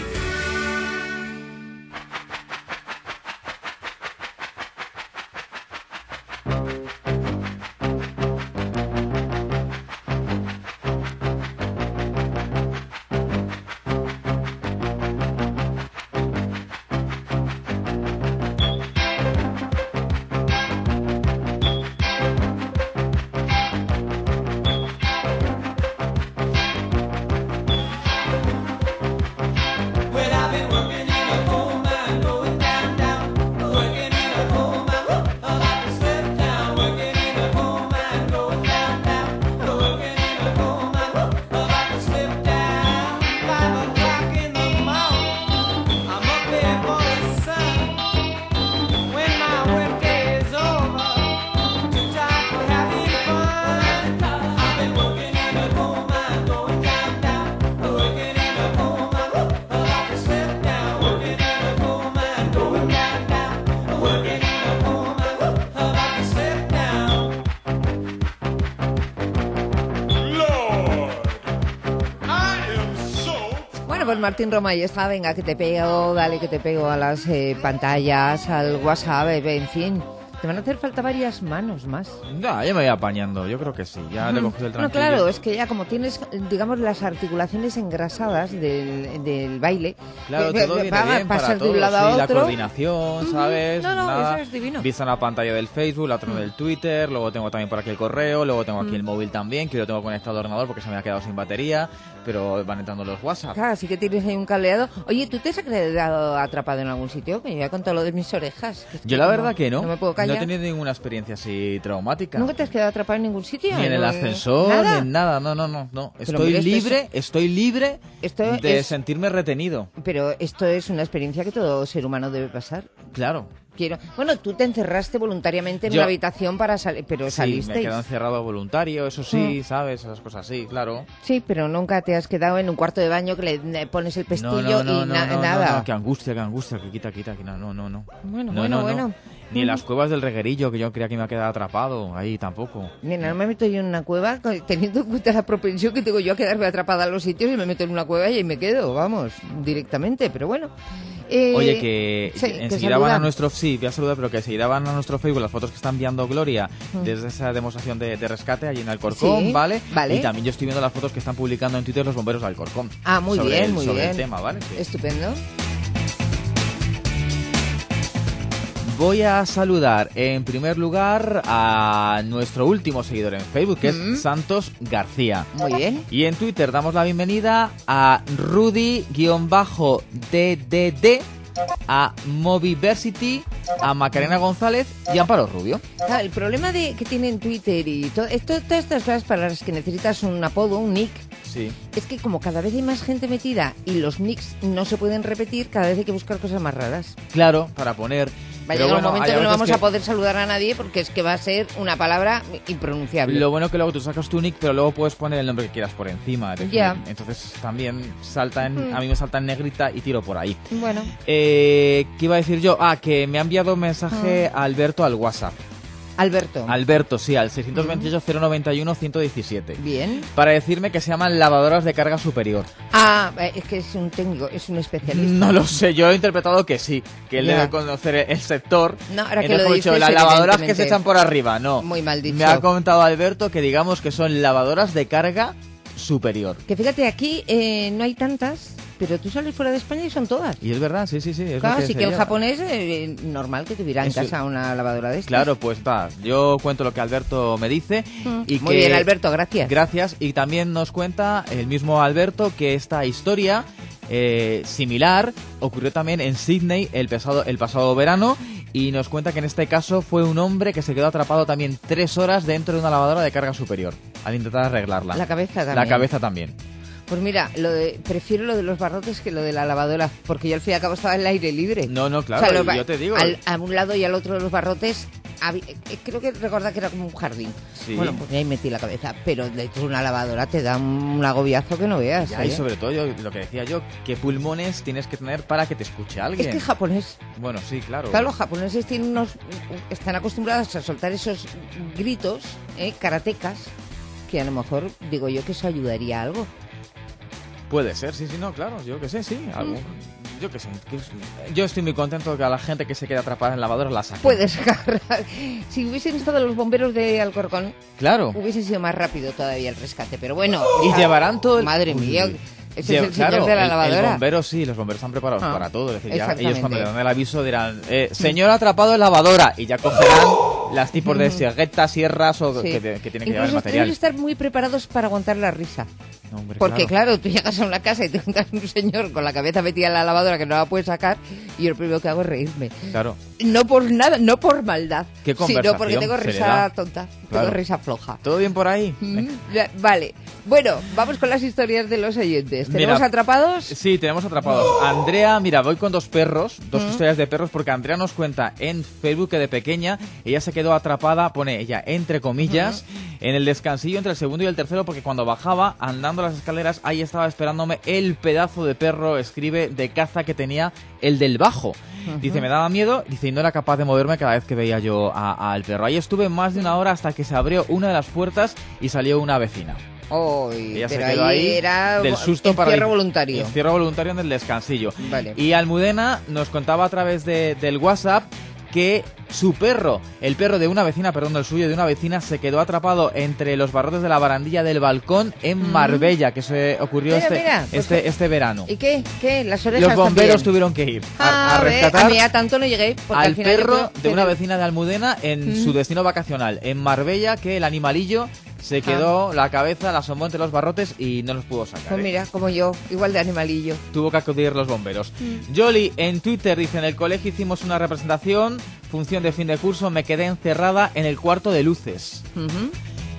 S8: Pues Martín Roma, ya está, venga, que te pego, dale que te pego a las eh, pantallas, al WhatsApp, en fin. Te van a hacer falta varias manos más.
S9: No, ya me voy apañando, yo creo que sí, ya le he cogido el tranquillo.
S8: No, claro, es que ya como tienes, digamos, las articulaciones engrasadas del, del baile,
S9: claro,
S8: eh,
S9: todo viene
S8: para
S9: bien para
S8: pasar
S9: todos,
S8: de un lado
S9: sí,
S8: a otro.
S9: La coordinación, ¿sabes?
S8: No, no,
S9: Nada,
S8: eso es divino.
S9: vista en la pantalla del Facebook, la otra del Twitter, luego tengo también por aquí el correo, luego tengo aquí mm. el móvil también, que lo tengo conectado al ordenador porque se me ha quedado sin batería, pero van entrando los WhatsApp.
S8: Claro, así que tienes ahí un cableado. Oye, ¿tú te has quedado atrapado en algún sitio? Que yo ya he contado lo de mis orejas. Que es
S9: yo
S8: que
S9: la
S8: no,
S9: verdad que no,
S8: no me puedo callar.
S9: No he tenido ninguna experiencia así traumática.
S8: ¿Nunca te has quedado atrapado en ningún sitio?
S9: Ni en el ascensor,
S8: ¿Nada?
S9: ni en nada, no, no, no, no.
S8: Pero
S9: Estoy
S8: mira,
S9: libre,
S8: es...
S9: estoy libre
S8: esto
S9: de
S8: es...
S9: sentirme retenido.
S8: Pero esto es una experiencia que todo ser humano debe pasar.
S9: Claro.
S8: Quiero... Bueno, tú te encerraste voluntariamente en
S9: Yo...
S8: una habitación para salir, pero
S9: sí,
S8: saliste.
S9: me he quedado encerrado voluntario, eso sí,
S8: mm.
S9: ¿sabes? Esas cosas sí, claro.
S8: Sí, pero nunca te has quedado en un cuarto de baño que le pones el pestillo
S9: no, no, no,
S8: y na
S9: no, no,
S8: nada.
S9: No, no, qué angustia, qué angustia, que quita, quita, que no, no, no.
S8: Bueno,
S9: no,
S8: bueno,
S9: no,
S8: bueno.
S9: No. Ni en las cuevas del Reguerillo, que yo creía que me iba a quedar atrapado, ahí tampoco.
S8: Nena, no me meto yo en una cueva, teniendo en cuenta la propensión que tengo yo a quedarme atrapada en los sitios, y me meto en una cueva y ahí me quedo, vamos, directamente, pero bueno. Eh,
S9: Oye, que,
S8: sí,
S9: que
S8: que
S9: enseguida
S8: saluda.
S9: van a nuestro... Sí, voy a saludar, pero que enseguida van a nuestro Facebook las fotos que está enviando Gloria
S8: Mm.
S9: desde esa demostración de, de rescate allí en Alcorcón,
S8: Sí,
S9: ¿vale?
S8: vale.
S9: Y también yo estoy viendo las fotos que están publicando en Twitter los bomberos de Alcorcón.
S8: Ah, muy
S9: sobre
S8: bien,
S9: el,
S8: muy
S9: sobre
S8: bien.
S9: el tema, ¿vale? Que-
S8: Estupendo.
S9: Voy a saludar en primer lugar a nuestro último seguidor en Facebook, que
S8: Mm.
S9: es Santos García.
S8: Muy bien.
S9: Y en Twitter damos la bienvenida a Rudy-D D D, a Moviversity, a Macarena González y a Amparo Rubio.
S8: Claro, el problema de que tienen Twitter y todo esto, todas estas cosas para las que necesitas un apodo, un nick,
S9: Sí.
S8: es que como cada vez hay más gente metida y los nicks no se pueden repetir, cada vez hay que buscar cosas más raras.
S9: Claro, para poner...
S8: Va a
S9: Pero
S8: llegar
S9: bueno,
S8: un momento
S9: hay
S8: que no
S9: veces
S8: vamos
S9: que-
S8: a poder saludar a nadie porque es que va a ser una palabra impronunciable.
S9: Lo bueno que luego tú sacas tu nick, pero luego puedes poner el nombre que quieras por encima. es decir,
S8: Ya.
S9: Entonces también salta en,
S8: Mm.
S9: a mí me salta en negrita y tiro por ahí.
S8: Bueno.
S9: Eh, ¿Qué iba a decir yo? Ah, que me ha enviado un mensaje
S8: Ah.
S9: Alberto al WhatsApp.
S8: Alberto.
S9: Alberto, sí, al seis dos ocho, cero noventa y uno, ciento diecisiete.
S8: Bien.
S9: Para decirme que se llaman lavadoras de carga superior.
S8: Ah, eh, es que es un técnico, es un especialista.
S9: No lo sé, yo he interpretado que sí, que él
S8: Ya.
S9: debe conocer el sector.
S8: No, ahora que
S9: Entonces,
S8: lo
S9: como he dicho,
S8: dices,
S9: las lavadoras que
S8: evidentemente.
S9: se echan por arriba, no.
S8: Muy mal dicho.
S9: Me ha comentado Alberto que digamos que son lavadoras de carga superior.
S8: Que fíjate, aquí eh, no hay tantas, pero tú sales fuera de España y son todas.
S9: Y es verdad, sí, sí, sí. Es
S8: Claro,
S9: lo
S8: sí que
S9: sería.
S8: el japonés, eh, normal que tuviera en
S9: Eso-
S8: casa una lavadora de estas.
S9: Claro, pues va, yo cuento lo que Alberto me dice.
S8: Mm.
S9: Y
S8: Muy
S9: que-
S8: bien, Alberto, gracias.
S9: Gracias, y también nos cuenta el mismo Alberto que esta historia eh, similar ocurrió también en Sydney el pasado, el pasado verano, y nos cuenta que en este caso fue un hombre que se quedó atrapado también tres horas dentro de una lavadora de carga superior al intentar arreglarla.
S8: La cabeza también.
S9: La cabeza también.
S8: Pues mira, lo de, prefiero lo de los barrotes que lo de la lavadora, porque yo al fin y al cabo estaba en el aire libre.
S9: No, no, claro,
S8: lo
S9: y
S8: va-
S9: yo te digo.
S8: Al, a un lado y al otro de los barrotes, había- eh, creo que recordar que era como un jardín.
S9: Sí.
S8: Bueno, pues ahí metí la cabeza, pero de hecho una lavadora te da un agobiazo que no veas.
S9: Ya, y
S8: ¿eh?
S9: sobre todo yo, lo que decía yo, qué pulmones tienes que tener para que te escuche alguien.
S8: Es que el japonés,
S9: Bueno, sí, claro.
S8: claro, los japoneses tienen unos, están acostumbrados a soltar esos gritos, ¿eh? karatecas, que a lo mejor digo yo que eso ayudaría a algo.
S9: Puede ser, sí, sí, no, claro, yo que sé, sí, algo, yo que sé. que- Yo estoy muy contento de que a la gente que se queda atrapada en lavadoras la saque.
S8: Puedes agarrar. Si hubiesen estado los bomberos de Alcorcón,
S9: Claro.
S8: hubiese sido más rápido todavía el rescate. Pero bueno.
S9: Y
S8: o sea,
S9: llevarán todo el...
S8: Madre
S9: Uy,
S8: mía.
S9: uy.
S8: Ese
S9: Lle-
S8: es el señor
S9: claro,
S8: de la
S9: el-
S8: lavadora.
S9: El bombero, sí, los bomberos están preparados
S8: Ah,
S9: para todo. Es decir, ya
S8: exactamente.
S9: ellos cuando le dan el aviso dirán, eh, señor atrapado en lavadora, y ya cogerán las tipos de sierguetas, sierras o
S8: Sí.
S9: que, que, que tienen que llevar el
S8: Incluso
S9: material.
S8: deben estar muy preparados para aguantar la risa.
S9: No, hombre,
S8: Porque
S9: claro.
S8: claro. tú llegas a una casa y te encuentras un señor con la cabeza metida en la lavadora que no la puede sacar y yo lo primero que hago es reírme.
S9: Claro.
S8: No por nada, no por maldad,
S9: ¿Qué
S8: sino
S9: conversación
S8: porque tengo
S9: se le
S8: risa
S9: da?
S8: tonta,
S9: Claro.
S8: tengo risa floja.
S9: ¿Todo bien por ahí?
S8: Mm, ya, Vale, bueno, vamos con las historias de los oyentes. ¿Tenemos
S9: Mira,
S8: atrapados?
S9: Sí, tenemos atrapados. Andrea, mira, voy con dos perros, dos
S8: Mm.
S9: historias de perros, porque Andrea nos cuenta en Facebook que de pequeña ella se quedó atrapada, pone ella, entre comillas, en el descansillo entre el segundo y el tercero, porque cuando bajaba, andando las escaleras, ahí estaba esperándome el pedazo de perro, escribe, de caza que tenía el del bajo. Dice, me daba miedo, dice, y no era capaz de moverme cada vez que veía yo a- al perro. Ahí estuve más de una hora hasta que se abrió una de las puertas y salió una vecina.
S8: Uy,
S9: Ella se
S8: pero
S9: quedó
S8: ahí
S9: ahí
S8: era
S9: del susto para
S8: encierro voluntario.
S9: Encierro voluntario en el descansillo.
S8: Vale.
S9: Y Almudena nos contaba a través de, del WhatsApp que su perro, el perro de una vecina, perdón, el suyo de una vecina, se quedó atrapado entre los barrotes de la barandilla del balcón en Marbella, que se ocurrió
S8: Mira,
S9: este,
S8: mira, pues
S9: este,
S8: que-
S9: este verano.
S8: ¿Y qué? ¿Qué? Las orejas
S9: Los bomberos
S8: también.
S9: tuvieron que ir a,
S8: Ah,
S9: a
S8: ve,
S9: rescatar
S8: a mí a tanto no llegué. Porque
S9: al
S8: al final yo
S9: perro
S8: creo
S9: de
S8: que
S9: una
S8: el-
S9: vecina de Almudena en
S8: Mm.
S9: su destino vacacional, en Marbella, que el animalillo se quedó la cabeza, la asomó entre los barrotes y no los pudo sacar.
S8: Pues
S9: ¿eh?
S8: mira, como yo, igual de animalillo.
S9: Tuvo que acudir los bomberos.
S8: Mm.
S9: Jolly en Twitter dice, en el colegio hicimos una representación, función de fin de curso, me quedé encerrada en el cuarto de luces.
S8: Ujú.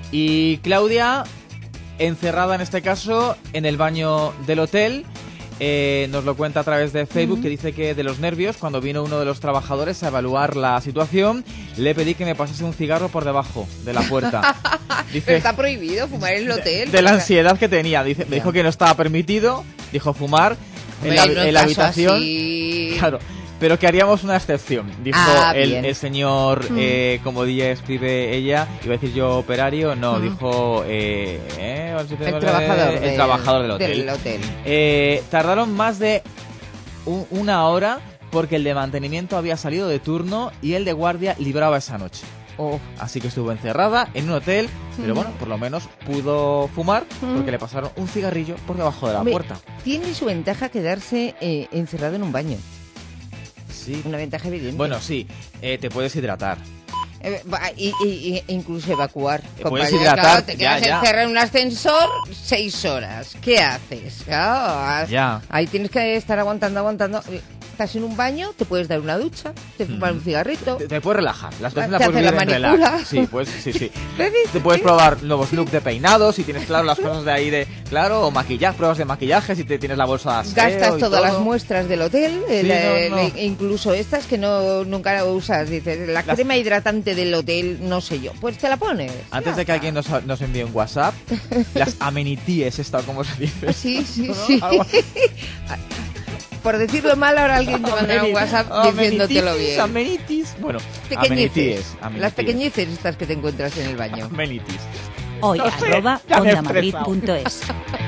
S9: Y Claudia, encerrada en este caso en el baño del hotel, eh, nos lo cuenta a través de Facebook,
S8: Ujú.
S9: que dice que de los nervios, cuando vino uno de los trabajadores a evaluar la situación, le pedí que me pasase un cigarro por debajo de la puerta. Dice,
S8: Pero está prohibido fumar en el hotel.
S9: de la
S8: o sea,
S9: ansiedad que tenía. Dice, me dijo que no estaba permitido, dijo fumar en la,
S8: hombre, no
S9: en la
S8: caso
S9: habitación.
S8: así.
S9: Claro, pero que haríamos una excepción, dijo
S8: Ah,
S9: el,
S8: bien.
S9: el señor,
S8: Mm.
S9: eh, como día escribe ella, iba a decir yo operario, no,
S8: Mm.
S9: dijo eh, eh, a ver si tengo
S8: El trabajador,
S9: el
S8: del-
S9: trabajador del hotel.
S8: del hotel.
S9: Eh, tardaron más de un, una hora porque el de mantenimiento había salido de turno y el de guardia libraba esa noche.
S8: Oh.
S9: Así que estuvo encerrada en un hotel, pero bueno, por lo menos pudo fumar porque le pasaron un cigarrillo por debajo de la
S8: Hombre,
S9: puerta.
S8: Tiene su ventaja quedarse eh, encerrado en un baño.
S9: Sí.
S8: Una ventaja evidente.
S9: Bueno, sí, eh, te puedes hidratar.
S8: Eh, va, y, y, y incluso evacuar.
S9: Te
S8: compañero.
S9: puedes hidratar,
S8: Claro, te quedas
S9: ya, ya.
S8: encerrado en un ascensor seis horas. ¿Qué haces? Claro,
S9: Ya.
S8: ahí tienes que estar aguantando, aguantando. Estás en un baño, te puedes dar una ducha, te fumas un cigarrito.
S9: Te, te puedes relajar. Las
S8: Te
S9: cosas las
S8: hace
S9: puedes
S8: la
S9: vivir en
S8: manicura.
S9: relax. Sí, pues, sí, sí. Te puedes probar nuevos looks de peinados si tienes claro las cosas de ahí de claro, o maquillaje, pruebas de maquillaje si te tienes la bolsa de aseo.
S8: Gastas
S9: y
S8: todas
S9: todo.
S8: las muestras del hotel,
S9: Sí,
S8: el, el,
S9: no, no.
S8: incluso estas que no nunca usas. Dices, la
S9: Las-
S8: crema hidratante del hotel, no sé yo. Pues te la pones.
S9: Antes de que alguien nos, nos envíe un WhatsApp, las amenities, esta, ¿cómo se dice?
S8: Sí, sí,
S9: ¿No?
S8: sí.
S9: Algo así.
S8: Por decirlo mal, ahora alguien te mandará un WhatsApp diciéndotelo bien.
S9: Amenities. Bueno,
S8: Pequeñeces.
S9: amenities, amenities.
S8: Las pequeñeces estas que te encuentras en el baño.
S9: Amenities.
S13: Hoy,
S9: No sé,
S13: arroba
S9: ya me he
S13: ondamadrid
S9: estresado.
S13: punto es.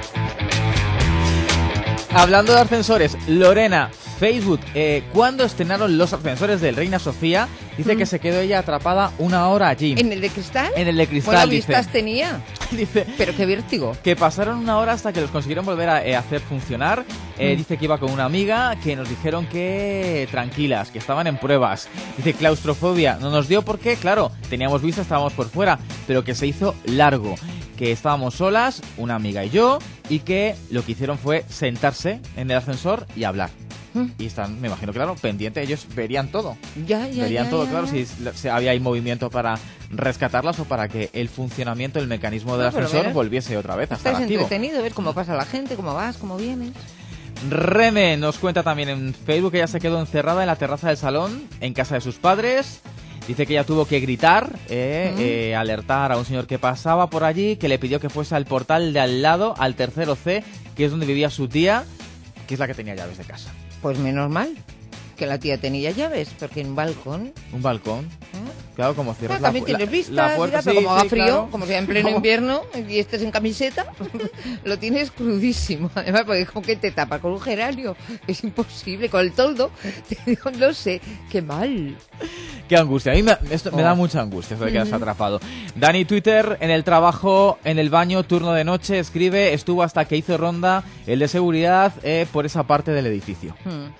S9: Hablando de ascensores, Lorena, Facebook, eh, ¿cuándo estrenaron los ascensores del Reina Sofía? Dice
S8: Mm.
S9: que se quedó ella atrapada una hora allí.
S8: ¿En el de cristal?
S9: En el de cristal,
S8: Bueno,
S9: dice.
S8: vistas tenía.
S9: Dice
S8: Pero qué vértigo.
S9: que pasaron una hora hasta que los consiguieron volver a eh, hacer funcionar. Eh,
S8: Mm.
S9: Dice que iba con una amiga, que nos dijeron que tranquilas, que estaban en pruebas. Dice claustrofobia, no nos dio porque, claro, teníamos vista, estábamos por fuera, pero que se hizo largo. Que estábamos solas, una amiga y yo, y que lo que hicieron fue sentarse en el ascensor y hablar.
S8: Mm.
S9: Y están, me imagino, claro, pendiente, ellos verían todo.
S8: Ya, ya,
S9: Verían
S8: ya,
S9: todo,
S8: ya,
S9: claro,
S8: ya.
S9: si, si había ahí movimiento para rescatarlas o para que el funcionamiento del mecanismo del
S8: No, pero
S9: ascensor
S8: mira,
S9: volviese otra vez a estar
S8: Estás
S9: activo.
S8: entretenido, ves cómo pasa la gente, cómo vas, cómo vienes.
S9: Reme nos cuenta también en Facebook que ella se quedó encerrada en la terraza del salón en casa de sus padres. Dice que ella tuvo que gritar, eh,
S8: Mm.
S9: eh, alertar a un señor que pasaba por allí, que le pidió que fuese al portal de al lado, al tercero C, que es donde vivía su tía, que es la que tenía llaves de casa.
S8: Pues menos mal que la tía tenía llaves, porque en un balcón.
S9: Un balcón. Claro, como
S8: Ah,
S9: cierras la,
S8: también
S9: pu-
S8: tienes
S9: la-
S8: vistas,
S9: la puerta,
S8: mira, pero
S9: sí,
S8: como haga
S9: sí,
S8: frío,
S9: claro.
S8: como sea en pleno
S9: No.
S8: invierno y estés en camiseta, lo tienes crudísimo. Además, porque ¿con qué te tapa? ¿Con un geranio? Es imposible. Con el toldo, te digo, no sé, qué mal.
S9: Qué angustia. A mí me, esto me
S8: Oh.
S9: da mucha angustia esto de quedarse
S8: Ujú.
S9: atrapado. Dani Twitter, en el trabajo, en el baño, turno de noche, escribe, estuvo hasta que hizo ronda el de seguridad eh, por esa parte del edificio.
S8: Hmm.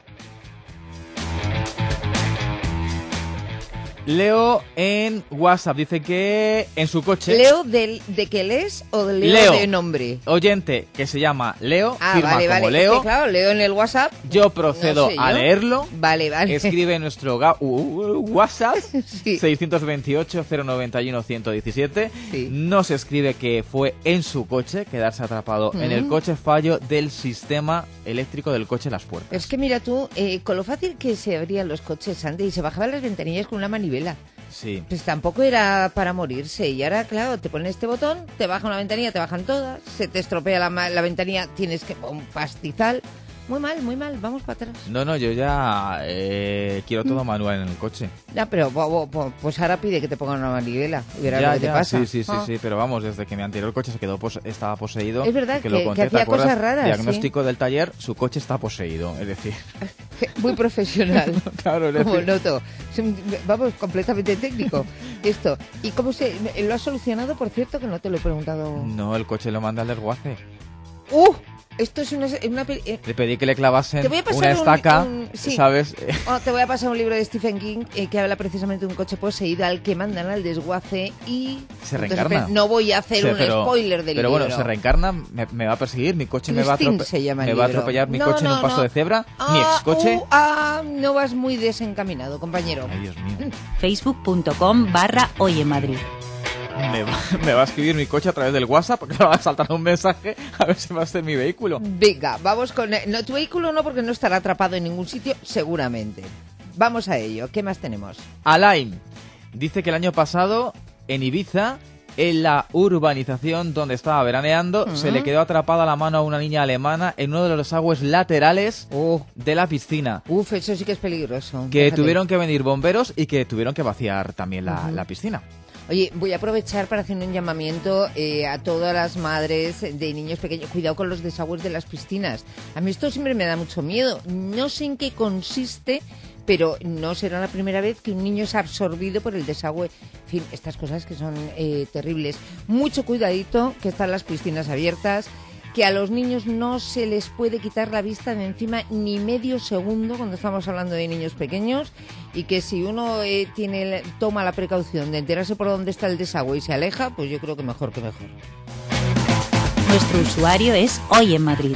S9: Leo en WhatsApp dice que en su coche...
S8: ¿Leo del, de que lees o de Leo,
S9: Leo.
S8: de nombre?
S9: Oyente que se llama Leo,
S8: Ah,
S9: firma
S8: vale,
S9: como
S8: vale.
S9: Leo.
S8: Es que, claro, leo en el WhatsApp.
S9: Yo procedo
S8: No sé
S9: a
S8: yo.
S9: leerlo.
S8: Vale, vale.
S9: Escribe en nuestro ga- uh, uh, WhatsApp
S8: Sí.
S9: seiscientos veintiocho, cero noventa y uno, ciento diecisiete.
S8: Sí.
S9: Nos escribe que fue en su coche, quedarse atrapado en el
S8: Mm.
S9: coche, fallo del sistema eléctrico del coche las puertas.
S8: Es que mira tú, eh, con lo fácil que se abrían los coches antes y se bajaban las ventanillas con una manivela.
S9: Sí.
S8: Pues tampoco era para morirse. Y ahora, claro, te pones este botón, te baja una ventanilla, te bajan todas, se te estropea la, ma- la ventanilla, tienes que un pastizal. Muy mal, muy mal, vamos para atrás.
S9: No, no, yo ya eh, quiero todo manual en el coche.
S8: Ya, pero bo- bo- bo- pues ahora pide que te pongan una manivela y verás
S9: Ya,
S8: lo que te
S9: ya,
S8: pasa.
S9: Sí, sí, sí,
S8: Ah.
S9: sí, pero vamos, desde que mi anterior coche se quedó pos- estaba poseído.
S8: Es verdad
S9: que,
S8: que-
S9: lo
S8: que
S9: conté, ¿te
S8: hacía
S9: acuerdas?
S8: cosas raras,
S9: Diagnóstico del taller, su coche está poseído, es decir...
S8: Muy profesional.
S9: Claro, es
S8: Como
S9: decir-
S8: noto. Es un- Vamos, completamente técnico. Esto. ¿Y cómo se lo has solucionado? Por cierto, que no te lo he preguntado.
S9: No, el coche lo manda al desguace.
S8: ¡Uh! Esto es una... una peli- eh,
S9: Le pedí que le clavasen
S8: Te voy a pasar
S9: una
S8: un-
S9: estaca,
S8: un- sí.
S9: ¿sabes?
S8: Oh, te voy a pasar un libro de Stephen King eh, que habla precisamente de un coche poseído al que mandan al desguace y...
S9: Se
S8: Entonces,
S9: reencarna.
S8: no voy a hacer
S9: Sí,
S8: un
S9: pero-
S8: spoiler del
S9: Pero
S8: libro.
S9: bueno, se reencarna, me, me va a perseguir, mi coche me va a,
S8: Christine
S9: atrope-
S8: se llama el
S9: me va a
S8: libro.
S9: atropellar mi
S8: No,
S9: coche en
S8: no,
S9: un paso
S8: no.
S9: de cebra, mi
S8: Ah,
S9: ex coche.
S8: uh, ah, no vas muy desencaminado, compañero.
S9: Ay, Dios mío.
S13: facebook punto com barra hoy en Madrid.
S9: Me va, me va a escribir mi coche a través del WhatsApp porque me va a saltar un mensaje a ver si va a ser mi vehículo.
S8: Venga, vamos con... No, tu vehículo no, porque no estará atrapado en ningún sitio, seguramente. Vamos a ello. ¿Qué más tenemos?
S9: Alain dice que el año pasado en Ibiza, en la urbanización donde estaba veraneando,
S8: Ujú.
S9: se le quedó atrapada la mano a una niña alemana en uno de los desagües laterales de la piscina.
S8: Uf, eso sí que es peligroso.
S9: Que
S8: Fíjate.
S9: tuvieron que venir bomberos y que tuvieron que vaciar también la,
S8: Ujú.
S9: la piscina.
S8: Oye, voy a aprovechar para hacer un llamamiento eh, a todas las madres de niños pequeños. Cuidado con los desagües de las piscinas. A mí esto siempre me da mucho miedo. No sé en qué consiste, pero no será la primera vez que un niño es absorbido por el desagüe. En fin, estas cosas que son eh, terribles. Mucho cuidadito, que están las piscinas abiertas, que a los niños no se les puede quitar la vista de encima ni medio segundo cuando estamos hablando de niños pequeños, y que si uno eh, tiene toma la precaución de enterarse por dónde está el desagüe y se aleja, pues yo creo que mejor que mejor.
S17: Nuestro usuario es Hoy en Madrid.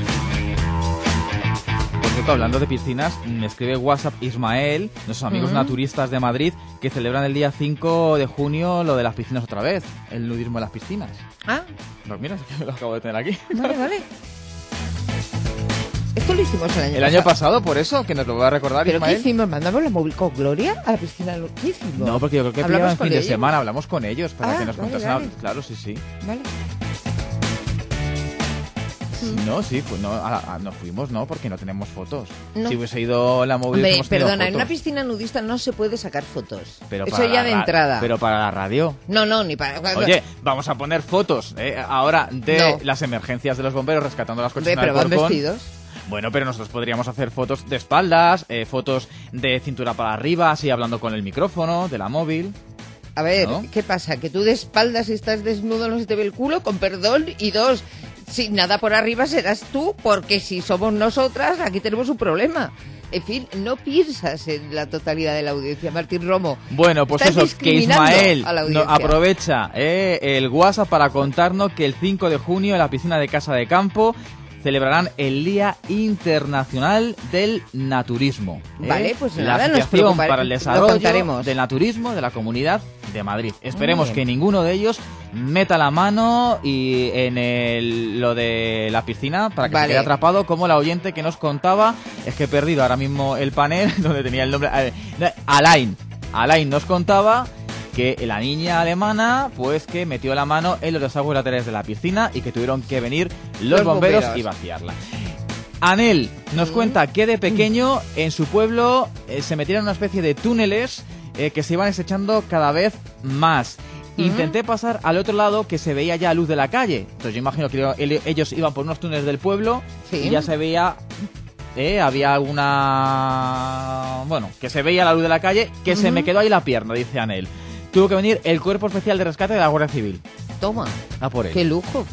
S9: Por cierto, hablando de piscinas, me escribe WhatsApp Ismael, nuestros amigos uh-huh. naturistas de Madrid, que celebran el día cinco de junio lo de las piscinas otra vez, el nudismo en las piscinas.
S8: Ah.
S9: Pues mira, lo acabo de tener aquí.
S8: Vale, vale. Esto lo hicimos el año pasado.
S9: El año pasado, por eso, que nos lo voy a recordar,
S8: ¿Pero
S9: Ismael.
S8: qué hicimos? ¿Mandamos la móvil con Gloria a la piscina? ¿Qué hicimos?
S9: No, porque yo creo que
S8: ¿Hablamos
S9: el fin
S8: con
S9: de
S8: ellos?
S9: semana hablamos con ellos para
S8: Ah,
S9: que nos
S8: vale,
S9: contasen.
S8: vale.
S9: Claro, sí, sí.
S8: Vale.
S9: No, sí, pues no, a, a, no fuimos, no, porque no tenemos fotos.
S8: No.
S9: Si hubiese ido la móvil,
S8: Hombre,
S9: hubiésemos tenido
S8: perdona, en
S9: fotos.
S8: una piscina nudista no se puede sacar fotos.
S9: Pero
S8: Eso
S9: para
S8: ya
S9: la
S8: de
S9: ra-
S8: entrada.
S9: Pero para la radio.
S8: No, no, ni para...
S9: Oye, vamos a poner fotos eh, ahora de
S8: No.
S9: las emergencias de los bomberos rescatando las coches
S8: Hombre,
S9: en
S8: pero van
S9: Alcorcón.
S8: vestidos.
S9: Bueno, pero nosotros podríamos hacer fotos de espaldas, eh, fotos de cintura para arriba, así hablando con el micrófono de la móvil.
S8: A ver,
S9: ¿No?
S8: ¿qué pasa? ¿Que tú de espaldas y estás desnudo no se te ve el culo? Con perdón. Y dos, si nada por arriba serás tú, porque si somos nosotras, aquí tenemos un problema. En fin, no piensas en la totalidad de la audiencia, Martín Romo.
S9: Bueno, pues
S8: Estás
S9: eso, que
S8: discriminando
S9: Ismael
S8: a la
S9: no-
S8: audiencia.
S9: aprovecha eh, el WhatsApp para contarnos que el cinco de junio en la piscina de Casa de Campo celebrarán el Día Internacional del Naturismo. ¿eh?
S8: Vale, pues
S9: la
S8: nada, nos
S9: Asociación
S8: preocupa-
S9: para el
S8: lo
S9: Desarrollo
S8: contaremos.
S9: del Naturismo de la Comunidad de Madrid. Esperemos
S8: bien.
S9: que ninguno de ellos meta la mano y en el, lo de la piscina para que
S8: Vale.
S9: se quede atrapado, como la oyente que nos contaba. Es que he perdido ahora mismo el panel donde tenía el nombre. A ver, Alain. Alain nos contaba que la niña alemana, pues que metió la mano en los desagües laterales de la piscina y que tuvieron que venir los,
S8: Los
S9: bomberos,
S8: bomberos.
S9: y vaciarla. Anel nos cuenta que de pequeño en su pueblo eh, se metieron en una especie de túneles eh, que se iban desechando cada vez más. Intenté pasar al otro lado, que se veía ya luz de la calle. Entonces yo imagino que el- ellos iban por unos túneles del pueblo
S8: Sí.
S9: y ya se veía... Eh, había alguna... Bueno, que se veía la luz de la calle, que se
S8: Ujú.
S9: me quedó ahí la pierna, dice Anel. Tuvo que venir el Cuerpo Especial de Rescate de la Guardia Civil.
S8: Toma,
S9: A por él.
S8: qué lujo.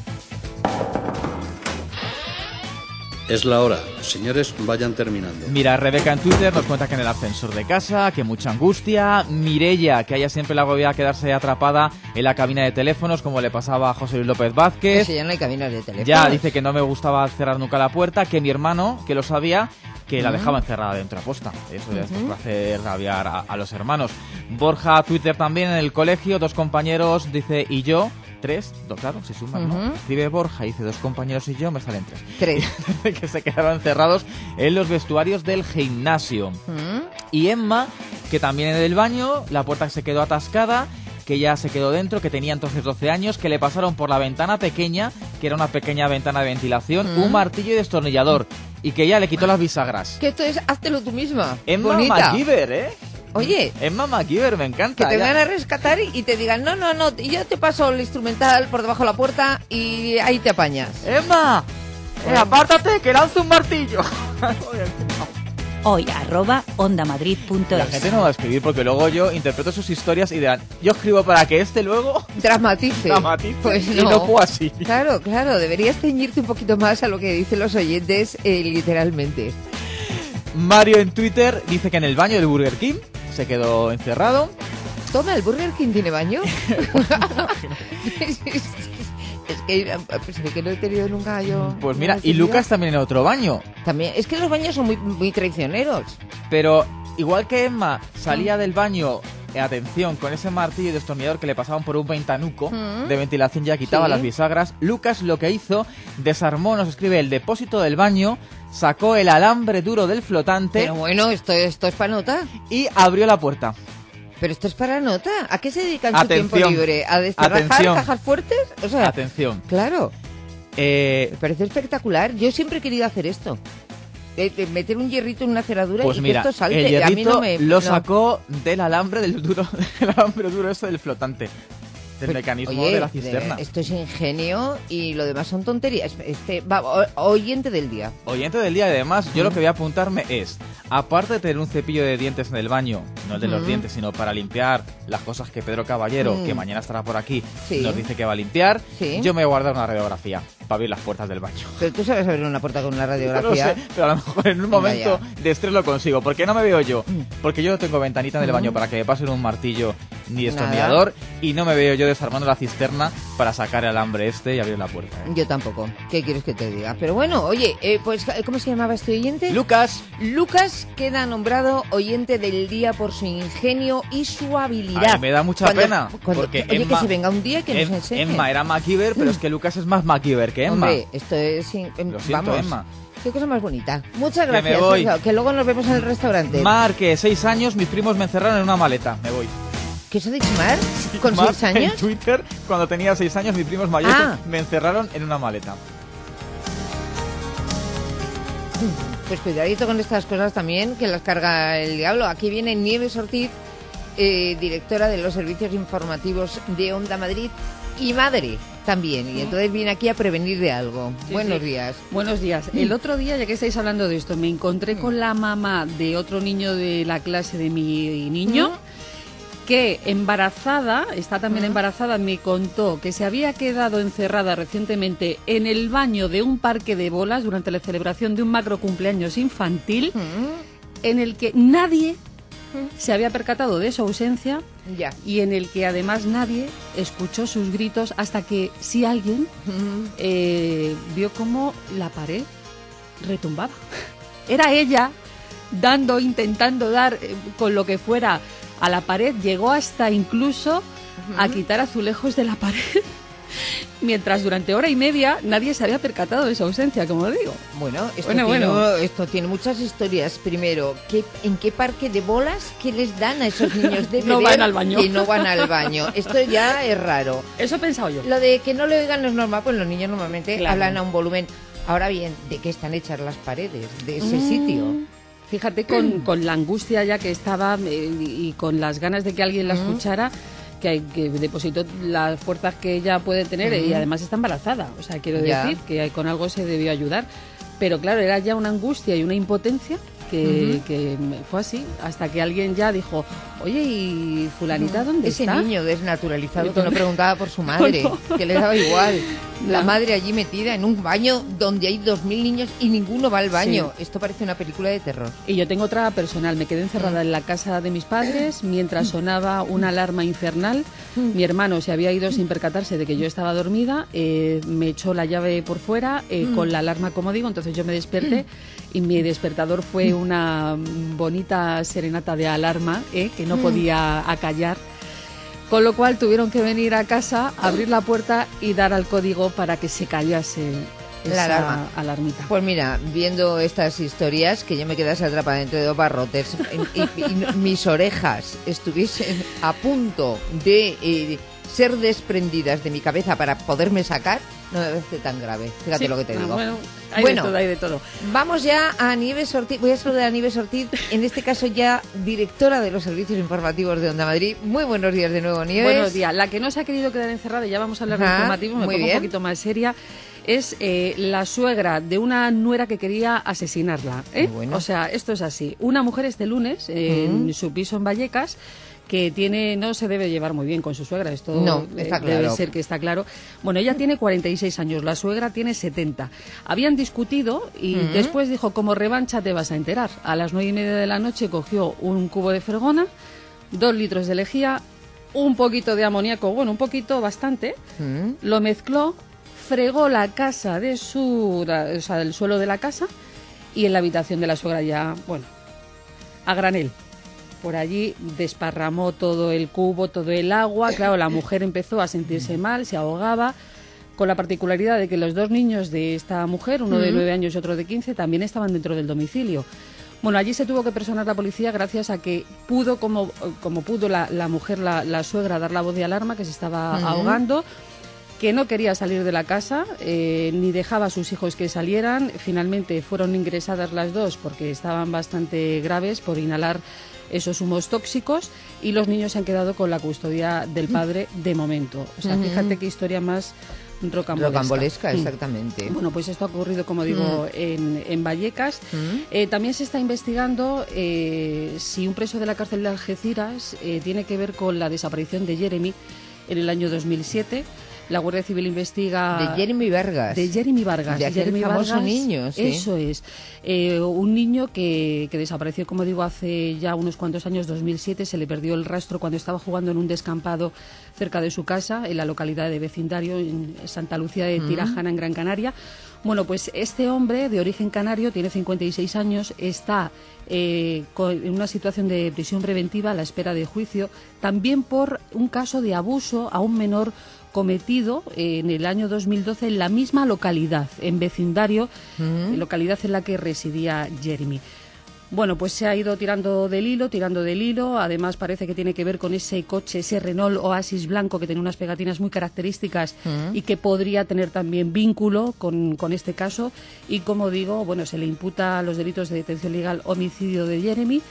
S18: Es la hora. Señores, vayan terminando.
S9: Mira, Rebeca en Twitter nos cuenta que en el ascensor de casa, que mucha angustia. Mireia, que a ella siempre la agobia quedarse atrapada en la cabina de teléfonos, como le pasaba a José Luis López Vázquez.
S8: Eso ya no hay cabinas de teléfono.
S9: Ya dice que no me gustaba cerrar nunca la puerta, que mi hermano, que lo sabía, que la
S8: Ujú.
S9: dejaba encerrada dentro a posta. Eso ya
S8: Ujú.
S9: va a hacer rabiar a, a los hermanos. Borja, Twitter también en el colegio, dos compañeros, dice, y yo, tres, do- claro, se suman, ¿no?
S8: Ujú.
S9: Escribe Borja, dice, dos compañeros y yo, me salen tres.
S8: Tres.
S9: Que se quedaron encerrados en los vestuarios del gimnasio.
S8: ¿Mm?
S9: Y Emma, que también en el baño, la puerta se quedó atascada, que ya se quedó dentro, que tenía entonces doce años, que le pasaron por la ventana pequeña, que era una pequeña ventana de ventilación,
S8: Mm.
S9: un martillo y destornillador, y que ya le quitó las bisagras.
S8: Que esto es, háztelo tú misma.
S9: Emma
S8: Bonita.
S9: MacGyver, ¿eh?
S8: Oye,
S9: Emma MacGyver, me
S8: que
S9: encanta.
S8: te
S9: ya.
S8: van a rescatar y, y te digan, no, no, no, yo te paso el instrumental por debajo de la puerta y ahí te apañas.
S9: ¡Emma! Eh, apártate, que lanzo un martillo.
S17: Hoy arroba ondamadrid punto
S9: La
S17: es.
S9: gente no va a escribir porque luego yo interpreto sus historias y dirán, yo escribo para que este luego
S8: Dramatice.
S9: dramatice
S8: Pues
S9: y
S8: no.
S9: no fue así.
S8: Claro, claro, deberías ceñirte un poquito más a lo que dicen los oyentes eh, literalmente.
S9: Mario en Twitter dice que en el baño del Burger King se quedó encerrado.
S8: Toma, ¿el Burger King tiene baño? Es que, pues, es que no he tenido nunca yo...
S9: Pues mira,
S8: una
S9: y
S8: necesidad.
S9: Lucas también en otro baño.
S8: También, es que los baños son muy, muy traicioneros.
S9: Pero igual que Emma salía del baño, eh, atención, con ese martillo y destornillador que le pasaban por un ventanuco
S8: Mm.
S9: de ventilación, ya quitaba
S8: Sí.
S9: las bisagras, Lucas lo que hizo, desarmó, nos escribe, el depósito del baño, sacó el alambre duro del flotante
S8: Pero bueno, esto, esto es para nota.
S9: y abrió la puerta.
S8: Pero esto es para nota. ¿A qué se dedica en su
S9: Atención.
S8: tiempo libre? ¿A descerrajar
S9: Atención.
S8: cajas fuertes? O sea,
S9: Atención.
S8: claro,
S9: Eh,
S8: me parece espectacular. Yo siempre he querido hacer esto. De, de meter un hierrito en una cerradura
S9: Pues
S8: y
S9: mira,
S8: que esto salte.
S9: el
S8: A mí
S9: hierrito
S8: no me,
S9: lo
S8: no.
S9: sacó del alambre del duro, del alambre duro eso del flotante. del
S8: Pero,
S9: mecanismo
S8: oye,
S9: de la cisterna.
S8: de- esto es ingenio y lo demás son tonterías. Este, va, o- oyente del día.
S9: Oyente del día, y además, yo lo que voy a apuntarme es, aparte de tener un cepillo de dientes en el baño, no el de los
S8: Mm.
S9: dientes, sino para limpiar las cosas que Pedro Caballero,
S8: Mm.
S9: que mañana estará por aquí,
S8: Sí.
S9: nos dice que va a limpiar,
S8: Sí.
S9: yo me voy a guardar una radiografía para abrir las puertas del baño.
S8: Pero tú sabes abrir una puerta con una
S9: No lo
S8: radiografía.
S9: sé, pero a lo mejor en un
S8: Venga,
S9: momento
S8: ya.
S9: de estrés lo consigo. ¿Por qué no me veo yo?
S8: Mm.
S9: Porque yo no tengo ventanita en el baño
S8: Mm.
S9: para que me pasen un martillo ni destornillador, y no me veo yo desarmando la cisterna para sacar el alambre este y abrir la puerta. ¿eh?
S8: Yo tampoco. ¿Qué quieres que te diga? Pero bueno, oye, eh, pues ¿cómo se llamaba este oyente?
S9: Lucas.
S8: Lucas queda nombrado oyente del día por su ingenio y su habilidad.
S9: Ay, me da mucha
S8: Cuando-
S9: pena.
S8: cuando-
S9: porque
S8: oye,
S9: Emma,
S8: que se venga un día que nos
S9: Em-
S8: enseñe.
S9: Emma era MacGyver, pero es que Lucas es más MacGyver que Emma.
S8: Hombre, esto es... sin- em,
S9: Lo siento,
S8: vamos.
S9: Emma.
S8: Qué cosa más bonita. Muchas
S9: Que me
S8: gracias,
S9: voy.
S8: Sergio, que luego nos vemos en el restaurante.
S9: Mar, que seis años, mis primos me encerraron en una maleta. Me voy.
S8: ¿Qué se ha dicho, Mar? ¿Con
S9: Mar,
S8: seis años?
S9: En Twitter, cuando tenía seis años, mis primos mayores
S8: Ah.
S9: me encerraron en una maleta.
S8: Pues cuidadito con estas cosas también, que las carga el diablo. Aquí viene Nieves Ortiz, eh, directora de los servicios informativos de Onda Madrid y madre también. Y entonces viene aquí a prevenir de algo.
S19: Sí,
S8: Buenos
S19: sí.
S8: días.
S19: Buenos días. El otro día, ya que estáis hablando de esto, me encontré con la mamá de otro niño de la clase de mi niño, que embarazada, está también embarazada, me contó que se había quedado encerrada recientemente en el baño de un parque de bolas durante la celebración de un macro cumpleaños infantil, en el que nadie se había percatado de su ausencia
S8: Ya.
S19: y en el que además nadie escuchó sus gritos hasta que sí alguien eh, vio cómo la pared retumbaba. Era ella dando, intentando dar eh, con lo que fuera a la pared, llegó hasta incluso a quitar azulejos de la pared, mientras durante hora y media nadie se había percatado de su ausencia, como digo.
S8: Bueno, esto,
S19: Bueno,
S8: tiene,
S19: bueno.
S8: esto tiene muchas historias. Primero, ¿qué, ¿en qué parque de bolas qué les dan a esos niños de
S19: No
S8: beber
S19: van al baño.
S8: que no van al baño? Esto ya es raro.
S19: Eso he pensado yo.
S8: Lo de que no le oigan no es normal, pues los niños normalmente
S19: Claro.
S8: hablan a un volumen. Ahora bien, ¿de qué están hechas las paredes de ese
S19: Mm.
S8: sitio?
S19: Fíjate con, con la angustia ya que estaba eh, y con las ganas de que alguien la escuchara, que, hay- que depositó las fuerzas que ella puede tener y
S8: Mm.
S19: además está embarazada. O sea, quiero
S8: Ya.
S19: decir que con algo se debió ayudar. Pero claro, era ya una angustia y una impotencia que,
S8: Ujú.
S19: que fue así, hasta que alguien ya dijo, oye, ¿y fulanita dónde
S8: Ese
S19: está?
S8: niño desnaturalizado que
S19: ¿Dónde?
S8: no preguntaba por su madre,
S19: No.
S8: que le daba igual. La
S19: No.
S8: madre allí metida en un baño donde hay dos mil niños y ninguno va al baño.
S19: Sí.
S8: Esto parece una película de terror.
S19: Y yo tengo otra personal. Me quedé encerrada en la casa de mis padres mientras sonaba una alarma infernal. Mi hermano se había ido sin percatarse de que yo estaba dormida. eh, me echó la llave por fuera eh,
S8: Mm.
S19: con la alarma, como digo. Entonces yo me desperté y mi despertador fue una bonita serenata de alarma eh, que no
S8: Mm.
S19: podía acallar. Con lo cual tuvieron que venir a casa, abrir la puerta y dar al código para que se callase
S8: La
S19: esa
S8: alarma.
S19: alarmita.
S8: Pues mira, viendo estas historias, que yo me quedase atrapada entre dos barrotes y, y- y mis orejas estuviesen a punto de eh, ser desprendidas de mi cabeza para poderme sacar, no me parece tan grave. Fíjate
S19: Sí,
S8: lo que te
S19: no,
S8: digo.
S19: bueno, hay
S8: Bueno,
S19: de todo, hay de todo.
S8: vamos ya a Nieves Ortiz. Voy a saludar a Nieves Ortiz, en este caso ya directora de los servicios informativos de Onda Madrid. Muy buenos días de nuevo, Nieves.
S19: Buenos días. La que no se ha querido quedar encerrada, ya vamos a hablar de
S8: Ajá,
S19: informativos, me
S8: muy
S19: pongo
S8: bien.
S19: un poquito más seria, es eh, la suegra de una nuera que quería asesinarla. ¿eh?
S8: Muy bueno.
S19: O sea, esto es así. Una mujer este lunes, eh,
S8: Mm.
S19: en su piso en Vallecas, que tiene no se debe llevar muy bien con su suegra, esto
S8: No,
S19: eh,
S8: está
S19: debe
S8: claro.
S19: ser que está claro. Bueno, ella tiene cuarenta y seis años, la suegra tiene setenta. Habían discutido y
S8: Mm.
S19: después dijo, como revancha te vas a enterar. A las nueve y media de la noche cogió un cubo de fregona, dos litros de lejía, un poquito de amoníaco, bueno, un poquito, bastante,
S8: Mm.
S19: lo mezcló, fregó la casa de su, la- o sea, del suelo de la casa y en la habitación de la suegra ya, bueno, a granel. Por allí desparramó todo el cubo, todo el agua. Claro, la mujer empezó a sentirse mal, se ahogaba, con la particularidad de que los dos niños de esta mujer, uno de
S8: Mm.
S19: nueve años y otro de quince, también estaban dentro del domicilio. Bueno, allí se tuvo que personar la policía gracias a que pudo, como, como pudo la, la mujer, la, la suegra, dar la voz de alarma, que se estaba
S8: Ujú.
S19: ahogando, que no quería salir de la casa, eh, ni dejaba a sus hijos que salieran. Finalmente fueron ingresadas las dos porque estaban bastante graves por inhalar esos humos tóxicos y los niños se han quedado con la custodia del padre de momento. O sea, fíjate qué historia más rocambolesca.
S8: Rocambolesca, exactamente.
S19: Bueno, pues esto ha ocurrido, como digo, mm. en, en Vallecas. Mm. Eh, también se está investigando eh, si un preso de la cárcel de Algeciras eh, tiene que ver con la desaparición de Jeremy en el año dos mil siete. La Guardia Civil investiga...
S8: De Jeremy Vargas.
S19: De Jeremy Vargas.
S8: De aquel
S19: Jeremy
S8: famoso
S19: Vargas,
S8: niño, sí.
S19: Eso es. Eh, un niño que, que desapareció, como digo, hace ya unos cuantos años, dos mil siete. Se le perdió el rastro cuando estaba jugando en un descampado cerca de su casa, en la localidad de Vecindario, en Santa Lucía de Tirajana, mm. en Gran Canaria. Bueno, pues este hombre, de origen canario, tiene cincuenta y seis años, está eh, con, en una situación de prisión preventiva a la espera de juicio, también por un caso de abuso a un menor cometido en el año dos mil doce en la misma localidad, en Vecindario, mm. localidad en la que residía Jeremy. Bueno, pues se ha ido tirando del hilo, tirando del hilo. Además, parece que tiene que ver con ese coche, ese Renault Oasis blanco que tiene unas pegatinas muy características mm. y que podría tener también vínculo con, con este caso. Y como digo, bueno, se le imputa los delitos de detención ilegal, homicidio de Jeremy.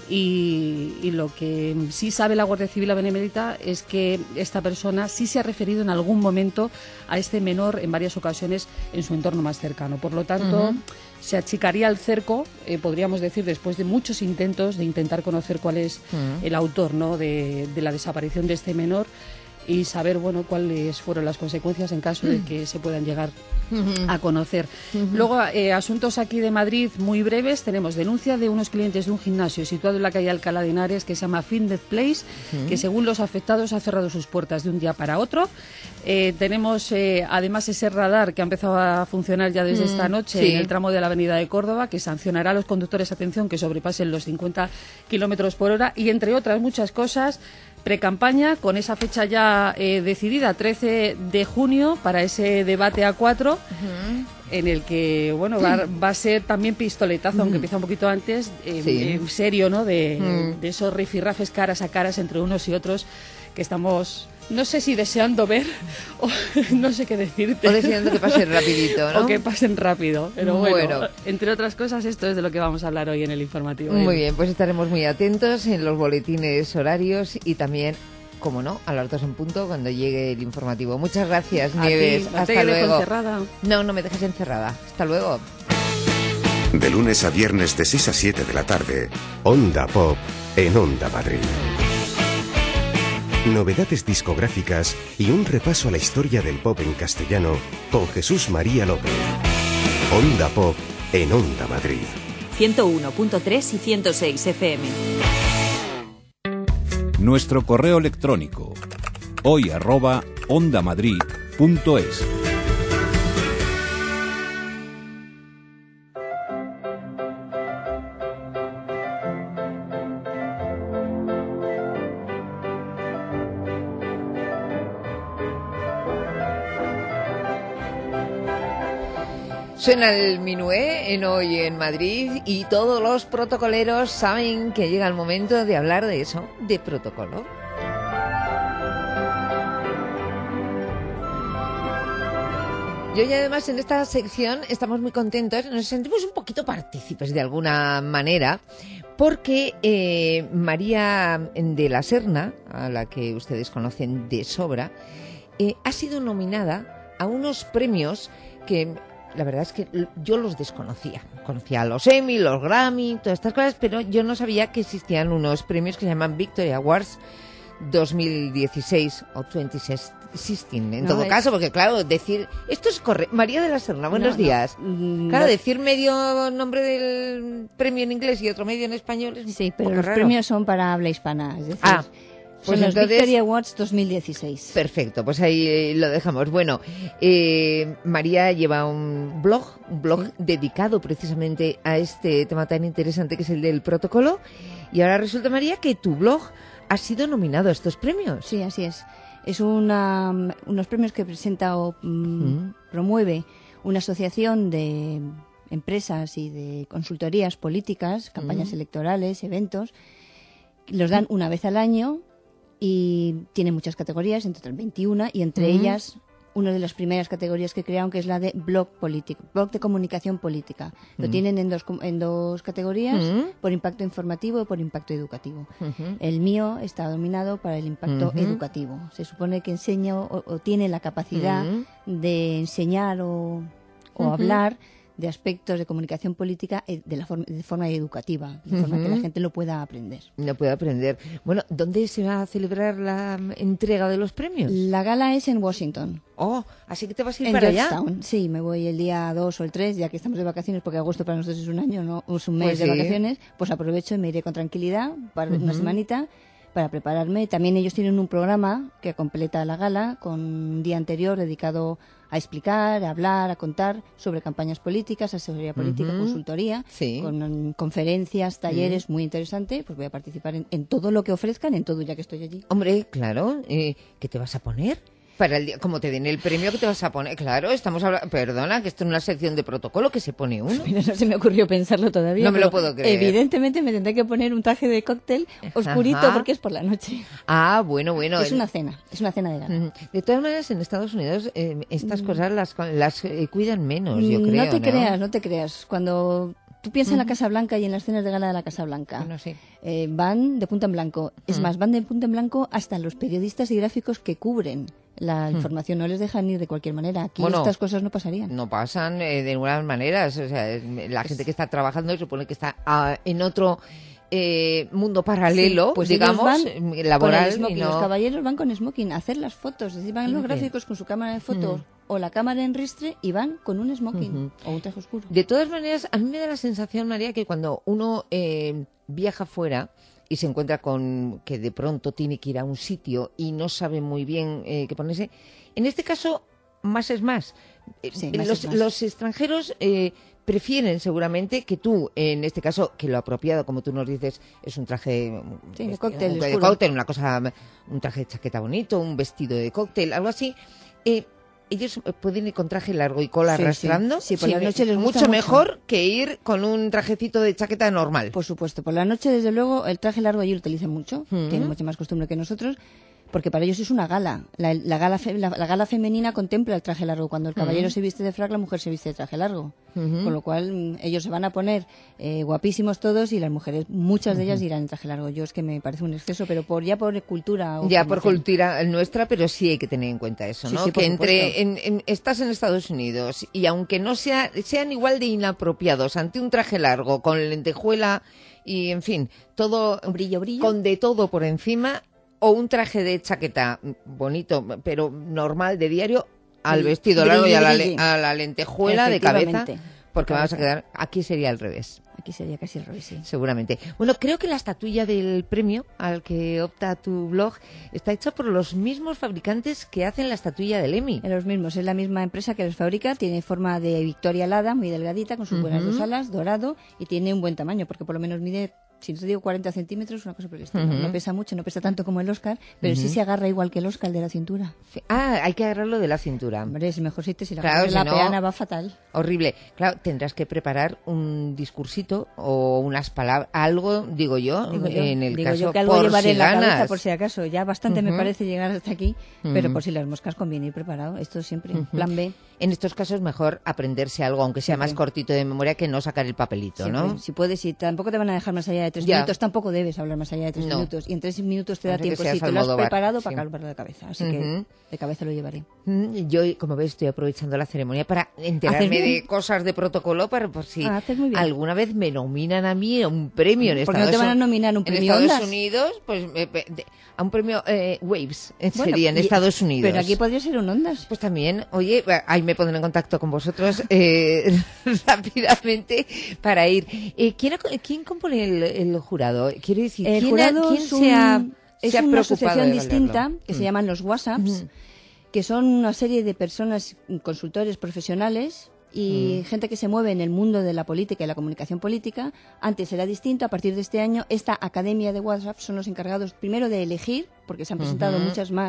S19: Y, y lo que sí sabe la Guardia Civil, la Benemérita, es que esta persona sí se ha referido en algún momento a este menor en varias ocasiones en su entorno más cercano. Por lo tanto, uh-huh. se achicaría el cerco, eh, podríamos decir, después de muchos intentos de intentar conocer cuál es uh-huh. el autor, ¿no?, de, de la desaparición de este menor y saber, bueno, cuáles fueron las consecuencias en caso de que se puedan llegar a conocer. Uh-huh. Luego, eh, asuntos aquí de Madrid muy breves. Tenemos denuncia de unos clientes de un gimnasio situado en la calle Alcalá de Henares que se llama Fitness Place, uh-huh. que según los afectados ha cerrado sus puertas de un día para otro. Eh, tenemos eh, además ese radar que ha empezado a funcionar ya desde uh-huh. esta noche sí. en el tramo de la Avenida de Córdoba, que sancionará a los conductores, atención, que sobrepasen los cincuenta kilómetros por hora y, entre otras muchas cosas, precampaña con esa fecha ya eh, decidida, trece de junio, para ese debate A cuatro, uh-huh. en el que, bueno, va, va a ser también pistoletazo, uh-huh. aunque empieza un poquito antes, eh, sí. eh, serio, ¿no?, de, uh-huh. de esos rifirrafes caras a caras entre unos y otros que estamos... No sé si deseando ver o no sé qué decirte.
S8: O deseando que pasen rapidito, ¿no?
S19: O que pasen rápido. Pero bueno, bueno, entre otras cosas, esto es de lo que vamos a hablar hoy en el informativo.
S8: Muy bien, pues estaremos muy atentos en los boletines horarios y también, como no, a las dos en punto cuando llegue el informativo. Muchas gracias,
S19: a
S8: Nieves.
S19: Ti, no
S8: Hasta
S19: te
S8: luego.
S19: Encerrada.
S8: No, no me dejes encerrada. Hasta luego.
S15: De lunes a viernes de seis a siete de la tarde, Onda Pop en Onda Madrid. Novedades discográficas y un repaso a la historia del pop en castellano con Jesús María López. Onda Pop en Onda Madrid.
S17: ciento uno punto tres y ciento seis F M.
S7: Nuestro correo electrónico hoy arroba ondamadrid punto es.
S8: Suena el minué en Hoy en Madrid y todos los protocoleros saben que llega el momento de hablar de eso, de protocolo. Y hoy además en esta sección estamos muy contentos, nos sentimos un poquito partícipes de alguna manera, porque eh, María de la Serna, a la que ustedes conocen de sobra, eh, ha sido nominada a unos premios que... La verdad es que yo los desconocía. Conocía los Emmy, los Grammy, todas estas cosas, pero yo no sabía que existían unos premios que se llaman Victory Awards dos mil dieciséis o dos mil dieciséis. En no, todo es... caso, porque claro, decir... Esto es correcto. María de la Serna, buenos no, días. No. Claro, decir medio nombre del premio en inglés y otro medio en español es
S20: Sí, pero
S8: un poco
S20: los
S8: raro.
S20: premios son para habla hispana, es decir...
S8: Ah.
S20: Pues son los entonces, Victory Awards dos mil dieciséis.
S8: Perfecto, pues ahí eh, lo dejamos. Bueno, eh, María lleva un blog, un blog sí. dedicado precisamente a este tema tan interesante que es el del protocolo. Y ahora resulta, María, que tu blog ha sido nominado a estos premios.
S20: Sí, así es. Es una, unos premios que presenta o mm, mm. promueve una asociación de empresas y de consultorías políticas, campañas mm. electorales, eventos. Los dan una vez al año. Y tiene muchas categorías, en total veintiuna, y entre uh-huh. ellas una de las primeras categorías que crearon, que es la de blog político, blog de comunicación política. Lo
S8: Mm.
S20: tienen en dos, en dos categorías,
S8: Mm.
S20: por impacto informativo y por impacto educativo.
S8: Ujú.
S20: El mío está dominado para el impacto
S8: Ujú.
S20: educativo. Se supone que enseña o, o tiene la capacidad
S8: Mm.
S20: de enseñar o, o
S8: Ujú.
S20: hablar de aspectos de comunicación política eh, de, la forma, de forma educativa, de forma que la
S8: Ujú.
S20: gente lo pueda aprender.
S8: No puede aprender. Bueno, ¿dónde se va a celebrar la mm, entrega de los premios?
S20: La gala es en Washington.
S8: Oh, así que te vas a ir
S20: En
S8: para allá.
S20: Georgetown. Sí, me voy el día dos o el tres, ya que estamos de vacaciones, porque agosto para nosotros es un año, no es un mes
S8: Pues
S20: de
S8: sí.
S20: vacaciones, pues aprovecho y me iré con tranquilidad para una
S8: Ujú.
S20: semanita para prepararme. También ellos tienen un programa que completa la gala con un día anterior dedicado a explicar, a hablar, a contar sobre campañas políticas, asesoría política,
S8: Ujú.
S20: consultoría,
S8: Sí.
S20: con um, conferencias, talleres, muy interesante. Pues voy a participar en, en todo lo que ofrezcan, en todo ya que estoy allí.
S8: Hombre, claro. Eh, ¿Qué te vas a poner? Para el día, como te den el premio, ¿qué te vas a poner? Claro, estamos hablando... Perdona, que esto es una sección de protocolo que se pone uno.
S20: Mira, no se me ocurrió pensarlo todavía.
S8: No me lo
S20: pero
S8: puedo creer.
S20: Evidentemente me tendré que poner un traje de cóctel oscurito
S8: Ajá.
S20: porque es por la noche.
S8: Ah, bueno, bueno.
S20: Es
S8: el-
S20: una cena, es una cena de gala.
S8: Ujú. De todas maneras, en Estados Unidos eh, estas cosas las, las eh, cuidan menos, yo creo,
S20: No te creas, no te creas. Cuando tú piensas en la Casa Blanca y en las cenas de gala de la Casa Blanca,
S8: Bueno, sí.
S20: eh, van de punta en blanco. Es
S8: Mm.
S20: más, van de punta en blanco hasta los periodistas y gráficos que cubren la
S8: Mm.
S20: información. No les dejan ir de cualquier manera. Aquí
S8: Bueno,
S20: estas cosas no pasarían.
S8: No pasan eh, de ninguna manera. O sea, es- la gente que está trabajando se supone que está ah, en otro eh, mundo paralelo,
S20: Sí, pues ellos
S8: digamos,
S20: van
S8: eh,
S20: con el
S8: laboral.
S20: smoking.
S8: y no...
S20: Los caballeros van con smoking a hacer las fotos. Es decir, van los
S8: Muy bien.
S20: gráficos con su cámara de fotos
S8: Mm.
S20: o la cámara en ristre y van con un smoking
S8: Ujú.
S20: o un traje oscuro.
S8: De todas maneras, a mí me da la sensación, María, que cuando uno eh, viaja fuera y se encuentra con que de pronto tiene que ir a un sitio y no sabe muy bien eh, qué ponerse, en este caso, más es más. Eh,
S20: Sí, más
S8: los,
S20: es más.
S8: los extranjeros eh, prefieren seguramente que tú, en este caso, que lo apropiado, como tú nos dices, es un traje
S20: Sí, de
S8: este,
S20: cóctel
S8: un, de
S20: oscuro.
S8: cóctel, una cosa, un traje de chaqueta bonito, un vestido de cóctel, algo así. Eh, ellos pueden ir con traje largo y cola
S20: Sí, sí.
S8: arrastrando.
S20: Sí, por la
S8: sin-
S20: noche les gusta
S8: mucho
S20: mucho.
S8: mejor que ir con un trajecito de chaqueta normal.
S20: Por supuesto, por la noche, desde luego, el traje largo allí lo utilizan mucho.
S8: Mm.
S20: Tienen mucha más costumbre que nosotros. Porque para ellos es una gala. La, la gala fe- la, la gala femenina contempla el traje largo. Cuando el caballero
S8: Mm.
S20: se viste de frac, la mujer se viste de traje largo.
S8: Ujú.
S20: Con lo cual, mm, ellos se van a poner eh, guapísimos todos y las mujeres, muchas de ellas
S8: Ujú.
S20: irán en traje largo. Yo es que me parece un exceso, pero por ya por cultura. O
S8: Ya por
S20: formación.
S8: cultura nuestra, pero sí hay que tener en cuenta eso,
S20: Sí,
S8: ¿no?
S20: sí, por
S8: que entre
S20: supuesto.
S8: en, en- estás en Estados Unidos y aunque no sea, sean igual de inapropiados ante un traje largo con lentejuela y en fin, todo
S20: brillo brillo
S8: con de todo por encima o un traje de chaqueta bonito, pero normal de diario al
S20: Brillo-
S8: vestido largo y a la, le-
S20: brillo.
S8: a la lentejuela de cabeza,
S20: Efectivamente.
S8: porque vamos a
S20: Cabeza.
S8: quedar aquí sería al revés.
S20: Aquí sería casi al revés, sí.
S8: Seguramente. Bueno, creo que la estatuilla del premio al que opta tu blog está hecha por los mismos fabricantes que hacen la estatuilla del Emmy.
S20: Los mismos, es la misma empresa que los fabrica, tiene forma de victoria alada, muy delgadita, con sus buenas
S8: Ujú.
S20: dos alas, dorado, y tiene un buen tamaño, porque por lo menos mide, si no te digo cuarenta centímetros, una cosa por el estilo.
S8: Ujú.
S20: No pesa mucho, no pesa tanto como el Oscar, pero sí
S8: Ujú.
S20: se agarra igual que el Oscar de la cintura.
S8: Ah, hay que agarrarlo de la cintura.
S20: Hombre, es el mejor sitio, si la,
S8: Claro,
S20: agarras de la
S8: si no-
S20: peana va fatal.
S8: Horrible. Claro, tendrás que preparar un discursito o unas palabras, algo, digo yo,
S20: Digo yo,
S8: en el
S20: digo
S8: caso
S20: yo que algo
S8: por
S20: llevaré
S8: si
S20: en la cabeza
S8: ganas.
S20: por si acaso. Ya bastante me
S8: Ujú.
S20: parece llegar hasta aquí, pero
S8: Ujú.
S20: por si las moscas conviene ir preparado. Esto siempre,
S8: Ujú.
S20: plan B.
S8: En estos casos mejor aprenderse algo, aunque sea más
S20: Siempre.
S8: cortito de memoria, que no sacar el papelito,
S20: Siempre.
S8: ¿no?
S20: Si puedes, si tampoco te van a dejar más allá de tres
S8: Ya.
S20: minutos, tampoco debes hablar más allá de tres
S8: No.
S20: minutos. Y en tres minutos te da
S8: Parece que
S20: tiempo,
S8: seas
S20: si te lo has
S8: Almodóvar,
S20: preparado,
S8: sí.
S20: para calmarlo de cabeza. Así
S8: Ujú.
S20: que de cabeza lo llevaré.
S8: Mm, Yo, como ves, estoy aprovechando la ceremonia para enterarme
S20: Haces bien.
S8: de cosas de protocolo para por si
S20: Ah, haces muy bien.
S8: alguna vez me nominan a mí a un premio en
S20: ¿Por qué
S8: Estados
S20: no te van a
S8: Unidos.
S20: nominar un
S8: En
S20: premio
S8: Estados
S20: Ondas?
S8: Unidos, pues me- me- de- a un premio eh, Waves eh,
S20: Bueno,
S8: sería en
S20: y-
S8: Estados Unidos.
S20: Pero aquí podría ser un Ondas.
S8: Pues también, oye, ahí me pondré en contacto con vosotros eh, rápidamente para ir. Eh, ¿quién, ha- ¿Quién compone el, el jurado? Quiero decir,
S20: El
S8: ¿quién,
S20: jurado
S8: ha, quién
S20: es,
S8: se ha,
S20: un- es
S8: se ha
S20: una
S8: preocupado
S20: asociación
S8: de
S20: distinta
S8: valerlo?
S20: que se
S8: Mm.
S20: llaman los WhatsApps, que son una serie de personas, consultores profesionales y
S8: Mm.
S20: gente que se mueve en el mundo de la política y la comunicación política. Antes era distinto, a partir de este año esta academia de WhatsApp son los encargados primero de elegir, porque se han presentado
S8: Ujú.
S20: muchas más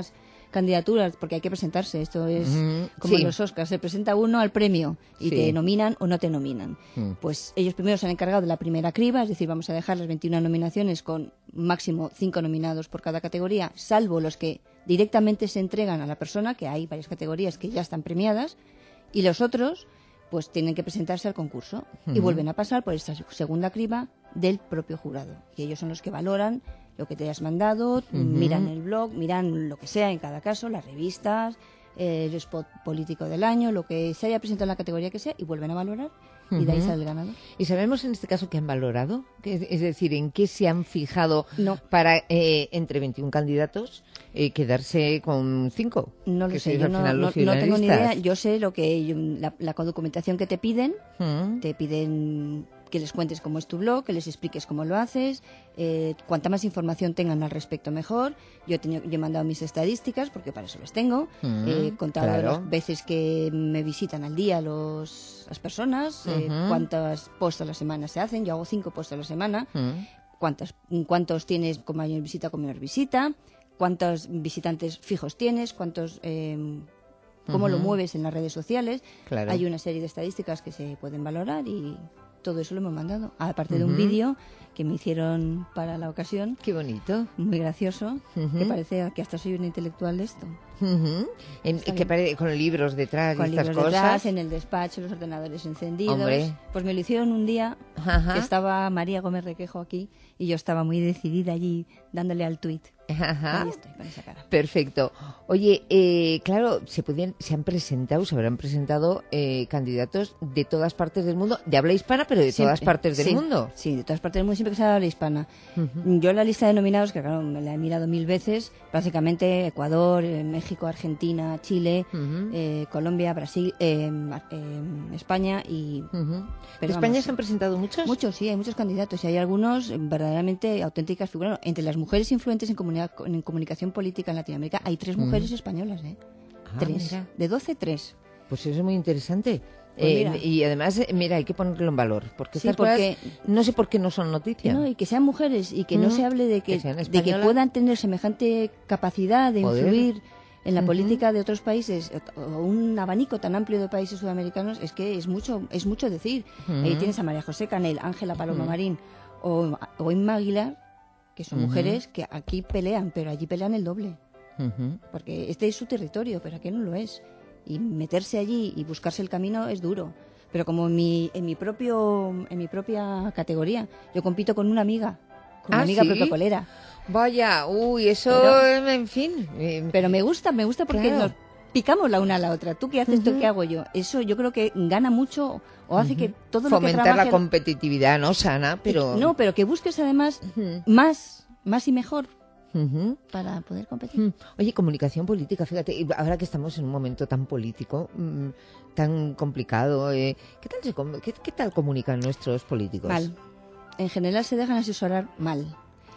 S20: candidaturas, porque hay que presentarse, esto es
S8: Mm,
S20: como
S8: sí.
S20: en los Oscars, se presenta uno al premio y
S8: Sí.
S20: te nominan o no te nominan.
S8: Mm.
S20: Pues ellos primero se han encargado de la primera criba, es decir, vamos a dejar las veintiuna nominaciones con máximo cinco nominados por cada categoría, salvo los que directamente se entregan a la persona, que hay varias categorías que ya están premiadas, y los otros pues tienen que presentarse al concurso y
S8: Ujú.
S20: vuelven a pasar por esta segunda criba del propio jurado. Y ellos son los que valoran lo que te has mandado,
S8: Ujú.
S20: miran el blog, miran lo que sea en cada caso, las revistas, eh, el spot político del año, lo que se haya presentado en la categoría que sea, y vuelven a valorar y de ahí
S8: Ujú.
S20: sale el ganador.
S8: ¿Y sabemos en este caso qué han valorado? ¿Qué- Es decir, ¿en qué se han fijado para, eh, entre veintiún candidatos, eh, quedarse con cinco?
S20: No lo
S8: Que
S20: sé,
S8: sois
S20: yo
S8: al
S20: no,
S8: final
S20: no-
S8: los
S20: no tengo ni idea.
S8: finalistas.
S20: Yo sé lo que yo- la, la documentación que te piden,
S8: Mm.
S20: te piden que les cuentes cómo es tu blog, que les expliques cómo lo haces, eh, cuanta más información tengan al respecto mejor. Yo he, tenido, yo he mandado mis estadísticas, porque para eso las tengo.
S8: Mm,
S20: He contado
S8: claro.
S20: las veces que me visitan al día los, las personas, eh,
S8: Ujú.
S20: cuántas posts a la semana se hacen. Yo hago cinco posts a la semana.
S8: Mm.
S20: Cuántas, cuántos tienes con mayor visita, con menor visita, cuántos visitantes fijos tienes, cuántos... eh, cómo lo
S8: Ujú.
S20: mueves en las redes sociales.
S8: Claro.
S20: Hay una serie de estadísticas que se pueden valorar y todo eso lo hemos mandado. Aparte de un
S8: Ujú.
S20: vídeo que me hicieron para la ocasión.
S8: Qué bonito.
S20: Muy gracioso.
S8: Ujú.
S20: Que parece que hasta soy una intelectual de esto.
S8: Ujú. En-
S20: Está
S8: que
S20: bien.
S8: pare- con libros detrás
S20: Con
S8: y estas
S20: libros
S8: cosas.
S20: detrás, en el despacho, los ordenadores encendidos.
S8: Hombre.
S20: Pues me lo hicieron un día
S8: Ajá.
S20: que estaba María Gómez Requejo aquí y yo estaba muy decidida allí dándole al tuit.
S8: Ajá.
S20: Ahí estoy, con esa cara.
S8: Perfecto. Oye, eh, claro, se podían, se han presentado, se habrán presentado eh, candidatos de todas partes del mundo, de habla hispana, pero de todas
S20: Siempre.
S8: partes del
S20: Sí,
S8: mundo.
S20: Sí, de todas partes del mundo, siempre que se habla hispana. Yo la lista de nominados, que claro, me la he mirado mil veces, básicamente Ecuador, eh, México, Argentina, Chile, eh, Colombia, Brasil, eh, eh, España y...
S8: ¿De
S20: pero
S8: España
S20: vamos,
S8: se han presentado muchos?
S20: Muchos, sí, hay muchos candidatos y hay algunos eh, verdaderamente auténticas figuras. Entre las mujeres influentes en, comunidad- en comunicación política en Latinoamérica hay tres
S8: Mm.
S20: mujeres españolas, ¿eh?
S8: Ah,
S20: tres.
S8: mira.
S20: De doce, tres.
S8: Pues eso es muy interesante.
S20: Pues
S8: Eh,
S20: mira.
S8: y además, eh, mira, hay que ponerlo en valor. Porque
S20: Sí,
S8: estas
S20: porque-
S8: cosas no sé por qué no son noticias.
S20: No, y que sean mujeres y que no
S8: Mm.
S20: se hable de que,
S8: Que sean
S20: de que
S8: españolas.
S20: puedan tener semejante capacidad de
S8: Poder.
S20: influir en la
S8: Ujú.
S20: política de otros países, o un abanico tan amplio de países sudamericanos, es que es mucho es mucho decir.
S8: Ujú.
S20: Ahí tienes a María José Canel, Ángela Paloma
S8: Ujú.
S20: Marín o, o Inma Aguilar, que son
S8: Ujú.
S20: mujeres que aquí pelean, pero allí pelean el doble.
S8: Ujú.
S20: Porque este es su territorio, pero aquí no lo es. Y meterse allí y buscarse el camino es duro. Pero como en mi, en mi propio en mi propia categoría, yo compito con una amiga, con una
S8: ¿Ah,
S20: amiga
S8: sí?
S20: protocolera.
S8: Vaya, uy, eso,
S20: Pero-
S8: en fin. eh,
S20: Pero me gusta, me gusta porque
S8: Claro.
S20: nos picamos la una a la otra. Tú qué haces, tú qué hago yo. Eso yo creo que gana mucho o hace que todo lo que
S8: fomentar la
S20: trabaje-
S8: competitividad, ¿no? Sana, pero...
S20: No, pero que busques además más, más y mejor
S8: Ujú.
S20: para poder competir.
S8: Mm. Oye, comunicación política, fíjate, y ahora que estamos en un momento tan político, mm, tan complicado, eh, ¿qué, tal se com- qué, qué tal comunican nuestros políticos?
S20: Mal. En general se dejan asesorar mal.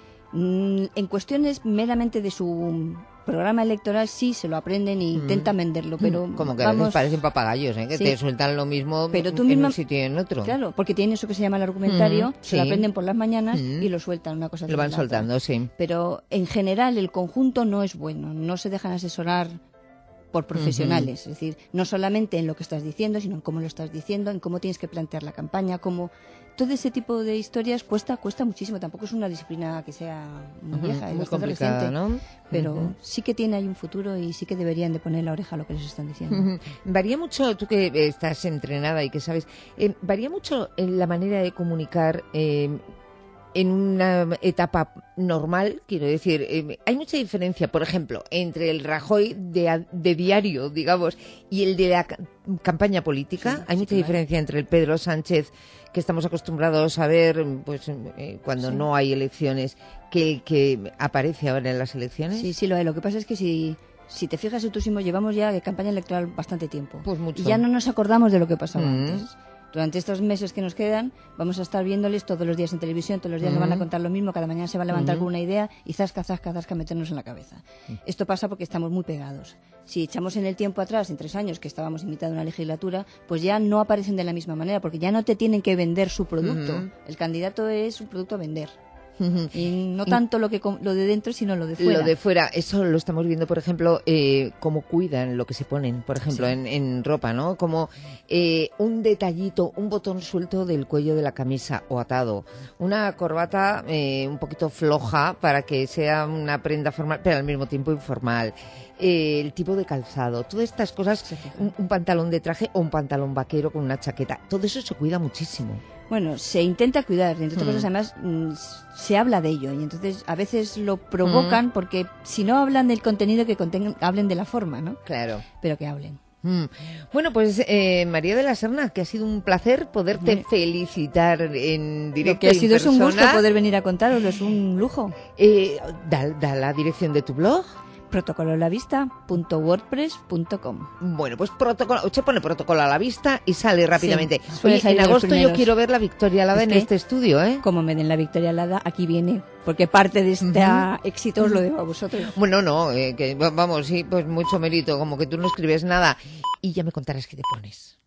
S20: Mm, En cuestiones meramente de su programa electoral sí se lo aprenden e intentan venderlo, pero
S8: Como que a veces
S20: vamos,
S8: parecen papagayos, ¿eh? Que
S20: Sí.
S8: te sueltan lo mismo
S20: Pero tú
S8: en
S20: misma-
S8: un sitio y en otro.
S20: Claro, porque tienen eso que se llama el argumentario,
S8: Mm,
S20: se lo
S8: sí.
S20: aprenden por las mañanas
S8: Mm.
S20: y lo sueltan una cosa
S8: Lo
S20: tras
S8: van
S20: la otra.
S8: soltando, sí.
S20: Pero en general el conjunto no es bueno, no se dejan asesorar por profesionales, es decir, no solamente en lo que estás diciendo, sino en cómo lo estás diciendo, en cómo tienes que plantear la campaña, cómo todo ese tipo de historias cuesta cuesta muchísimo, tampoco es una disciplina que sea muy
S8: Ujú,
S20: vieja, es
S8: muy
S20: bastante
S8: complicada,
S20: reciente,
S8: ¿no?
S20: pero
S8: Ujú.
S20: sí que tiene ahí un futuro y sí que deberían de poner la oreja a lo que les están diciendo.
S8: Ujú. Varía mucho, tú que eh, estás entrenada y que sabes, eh, varía mucho en la manera de comunicar eh, en una etapa normal, quiero decir, eh, hay mucha diferencia, por ejemplo, entre el Rajoy de, a- de diario, digamos, y el de la ca- campaña política.
S20: Sí,
S8: hay
S20: sí
S8: mucha
S20: que hay.
S8: diferencia entre el Pedro Sánchez que estamos acostumbrados a ver, pues eh, cuando
S20: Sí.
S8: no hay elecciones, que el que aparece ahora en las elecciones.
S20: Sí, sí lo hay. Lo que pasa es que si, si te fijas en tus mismos, llevamos ya de campaña electoral bastante tiempo.
S8: Pues mucho.
S20: Y ya no nos acordamos de lo que pasaba
S8: Mm.
S20: antes. Durante estos meses que nos quedan, vamos a estar viéndoles todos los días en televisión, todos los días
S8: Mm.
S20: nos van a contar lo mismo, cada mañana se va a levantar
S8: Mm.
S20: con una idea y zasca, zasca, zasca, meternos en la cabeza. Esto pasa porque estamos muy pegados. Si echamos en el tiempo atrás, en tres años que estábamos en mitad de una legislatura, pues ya no aparecen de la misma manera, porque ya no te tienen que vender su producto.
S8: Mm.
S20: El candidato es un producto a vender. Y no tanto lo que lo de dentro, sino lo de fuera.
S8: Lo de fuera, eso lo estamos viendo, por ejemplo, eh, cómo cuidan lo que se ponen, por ejemplo, sí. en, en ropa, ¿no? Como eh, un detallito, un botón suelto del cuello de la camisa o atado, una corbata eh, un poquito floja para que sea una prenda formal, pero al mismo tiempo informal. Eh, el tipo de calzado, todas estas cosas, un, un pantalón de traje o un pantalón vaquero con una chaqueta, todo eso se cuida muchísimo.
S20: Bueno, se intenta cuidar, y entre otras mm. cosas, además, mm, se habla de ello, y entonces a veces lo provocan mm. porque si no hablan del contenido, que contengan, hablen de la forma, ¿no?
S8: Claro.
S20: Pero que hablen.
S8: Mm. Bueno, pues eh, María de la Serna, que ha sido un placer poderte mm. felicitar en directo.
S20: Lo que ha sido es un gusto poder venir a contaroslo, es un lujo.
S8: Eh, da, da la dirección de tu blog.
S20: protocolo a la vista punto wordpress punto com.
S8: Bueno, pues protocolo, se pone protocolo a la vista y sale rápidamente.
S20: Sí,
S8: Oye, en agosto yo quiero ver la Victoria Alhada en este estudio, ¿eh?
S20: Como me den la Victoria Alhada, aquí viene, porque parte de este uh-huh. éxito os lo debo a vosotros.
S8: Bueno, no, eh, que vamos, sí, pues mucho mérito, como que tú no escribes nada y ya me contarás qué te pones.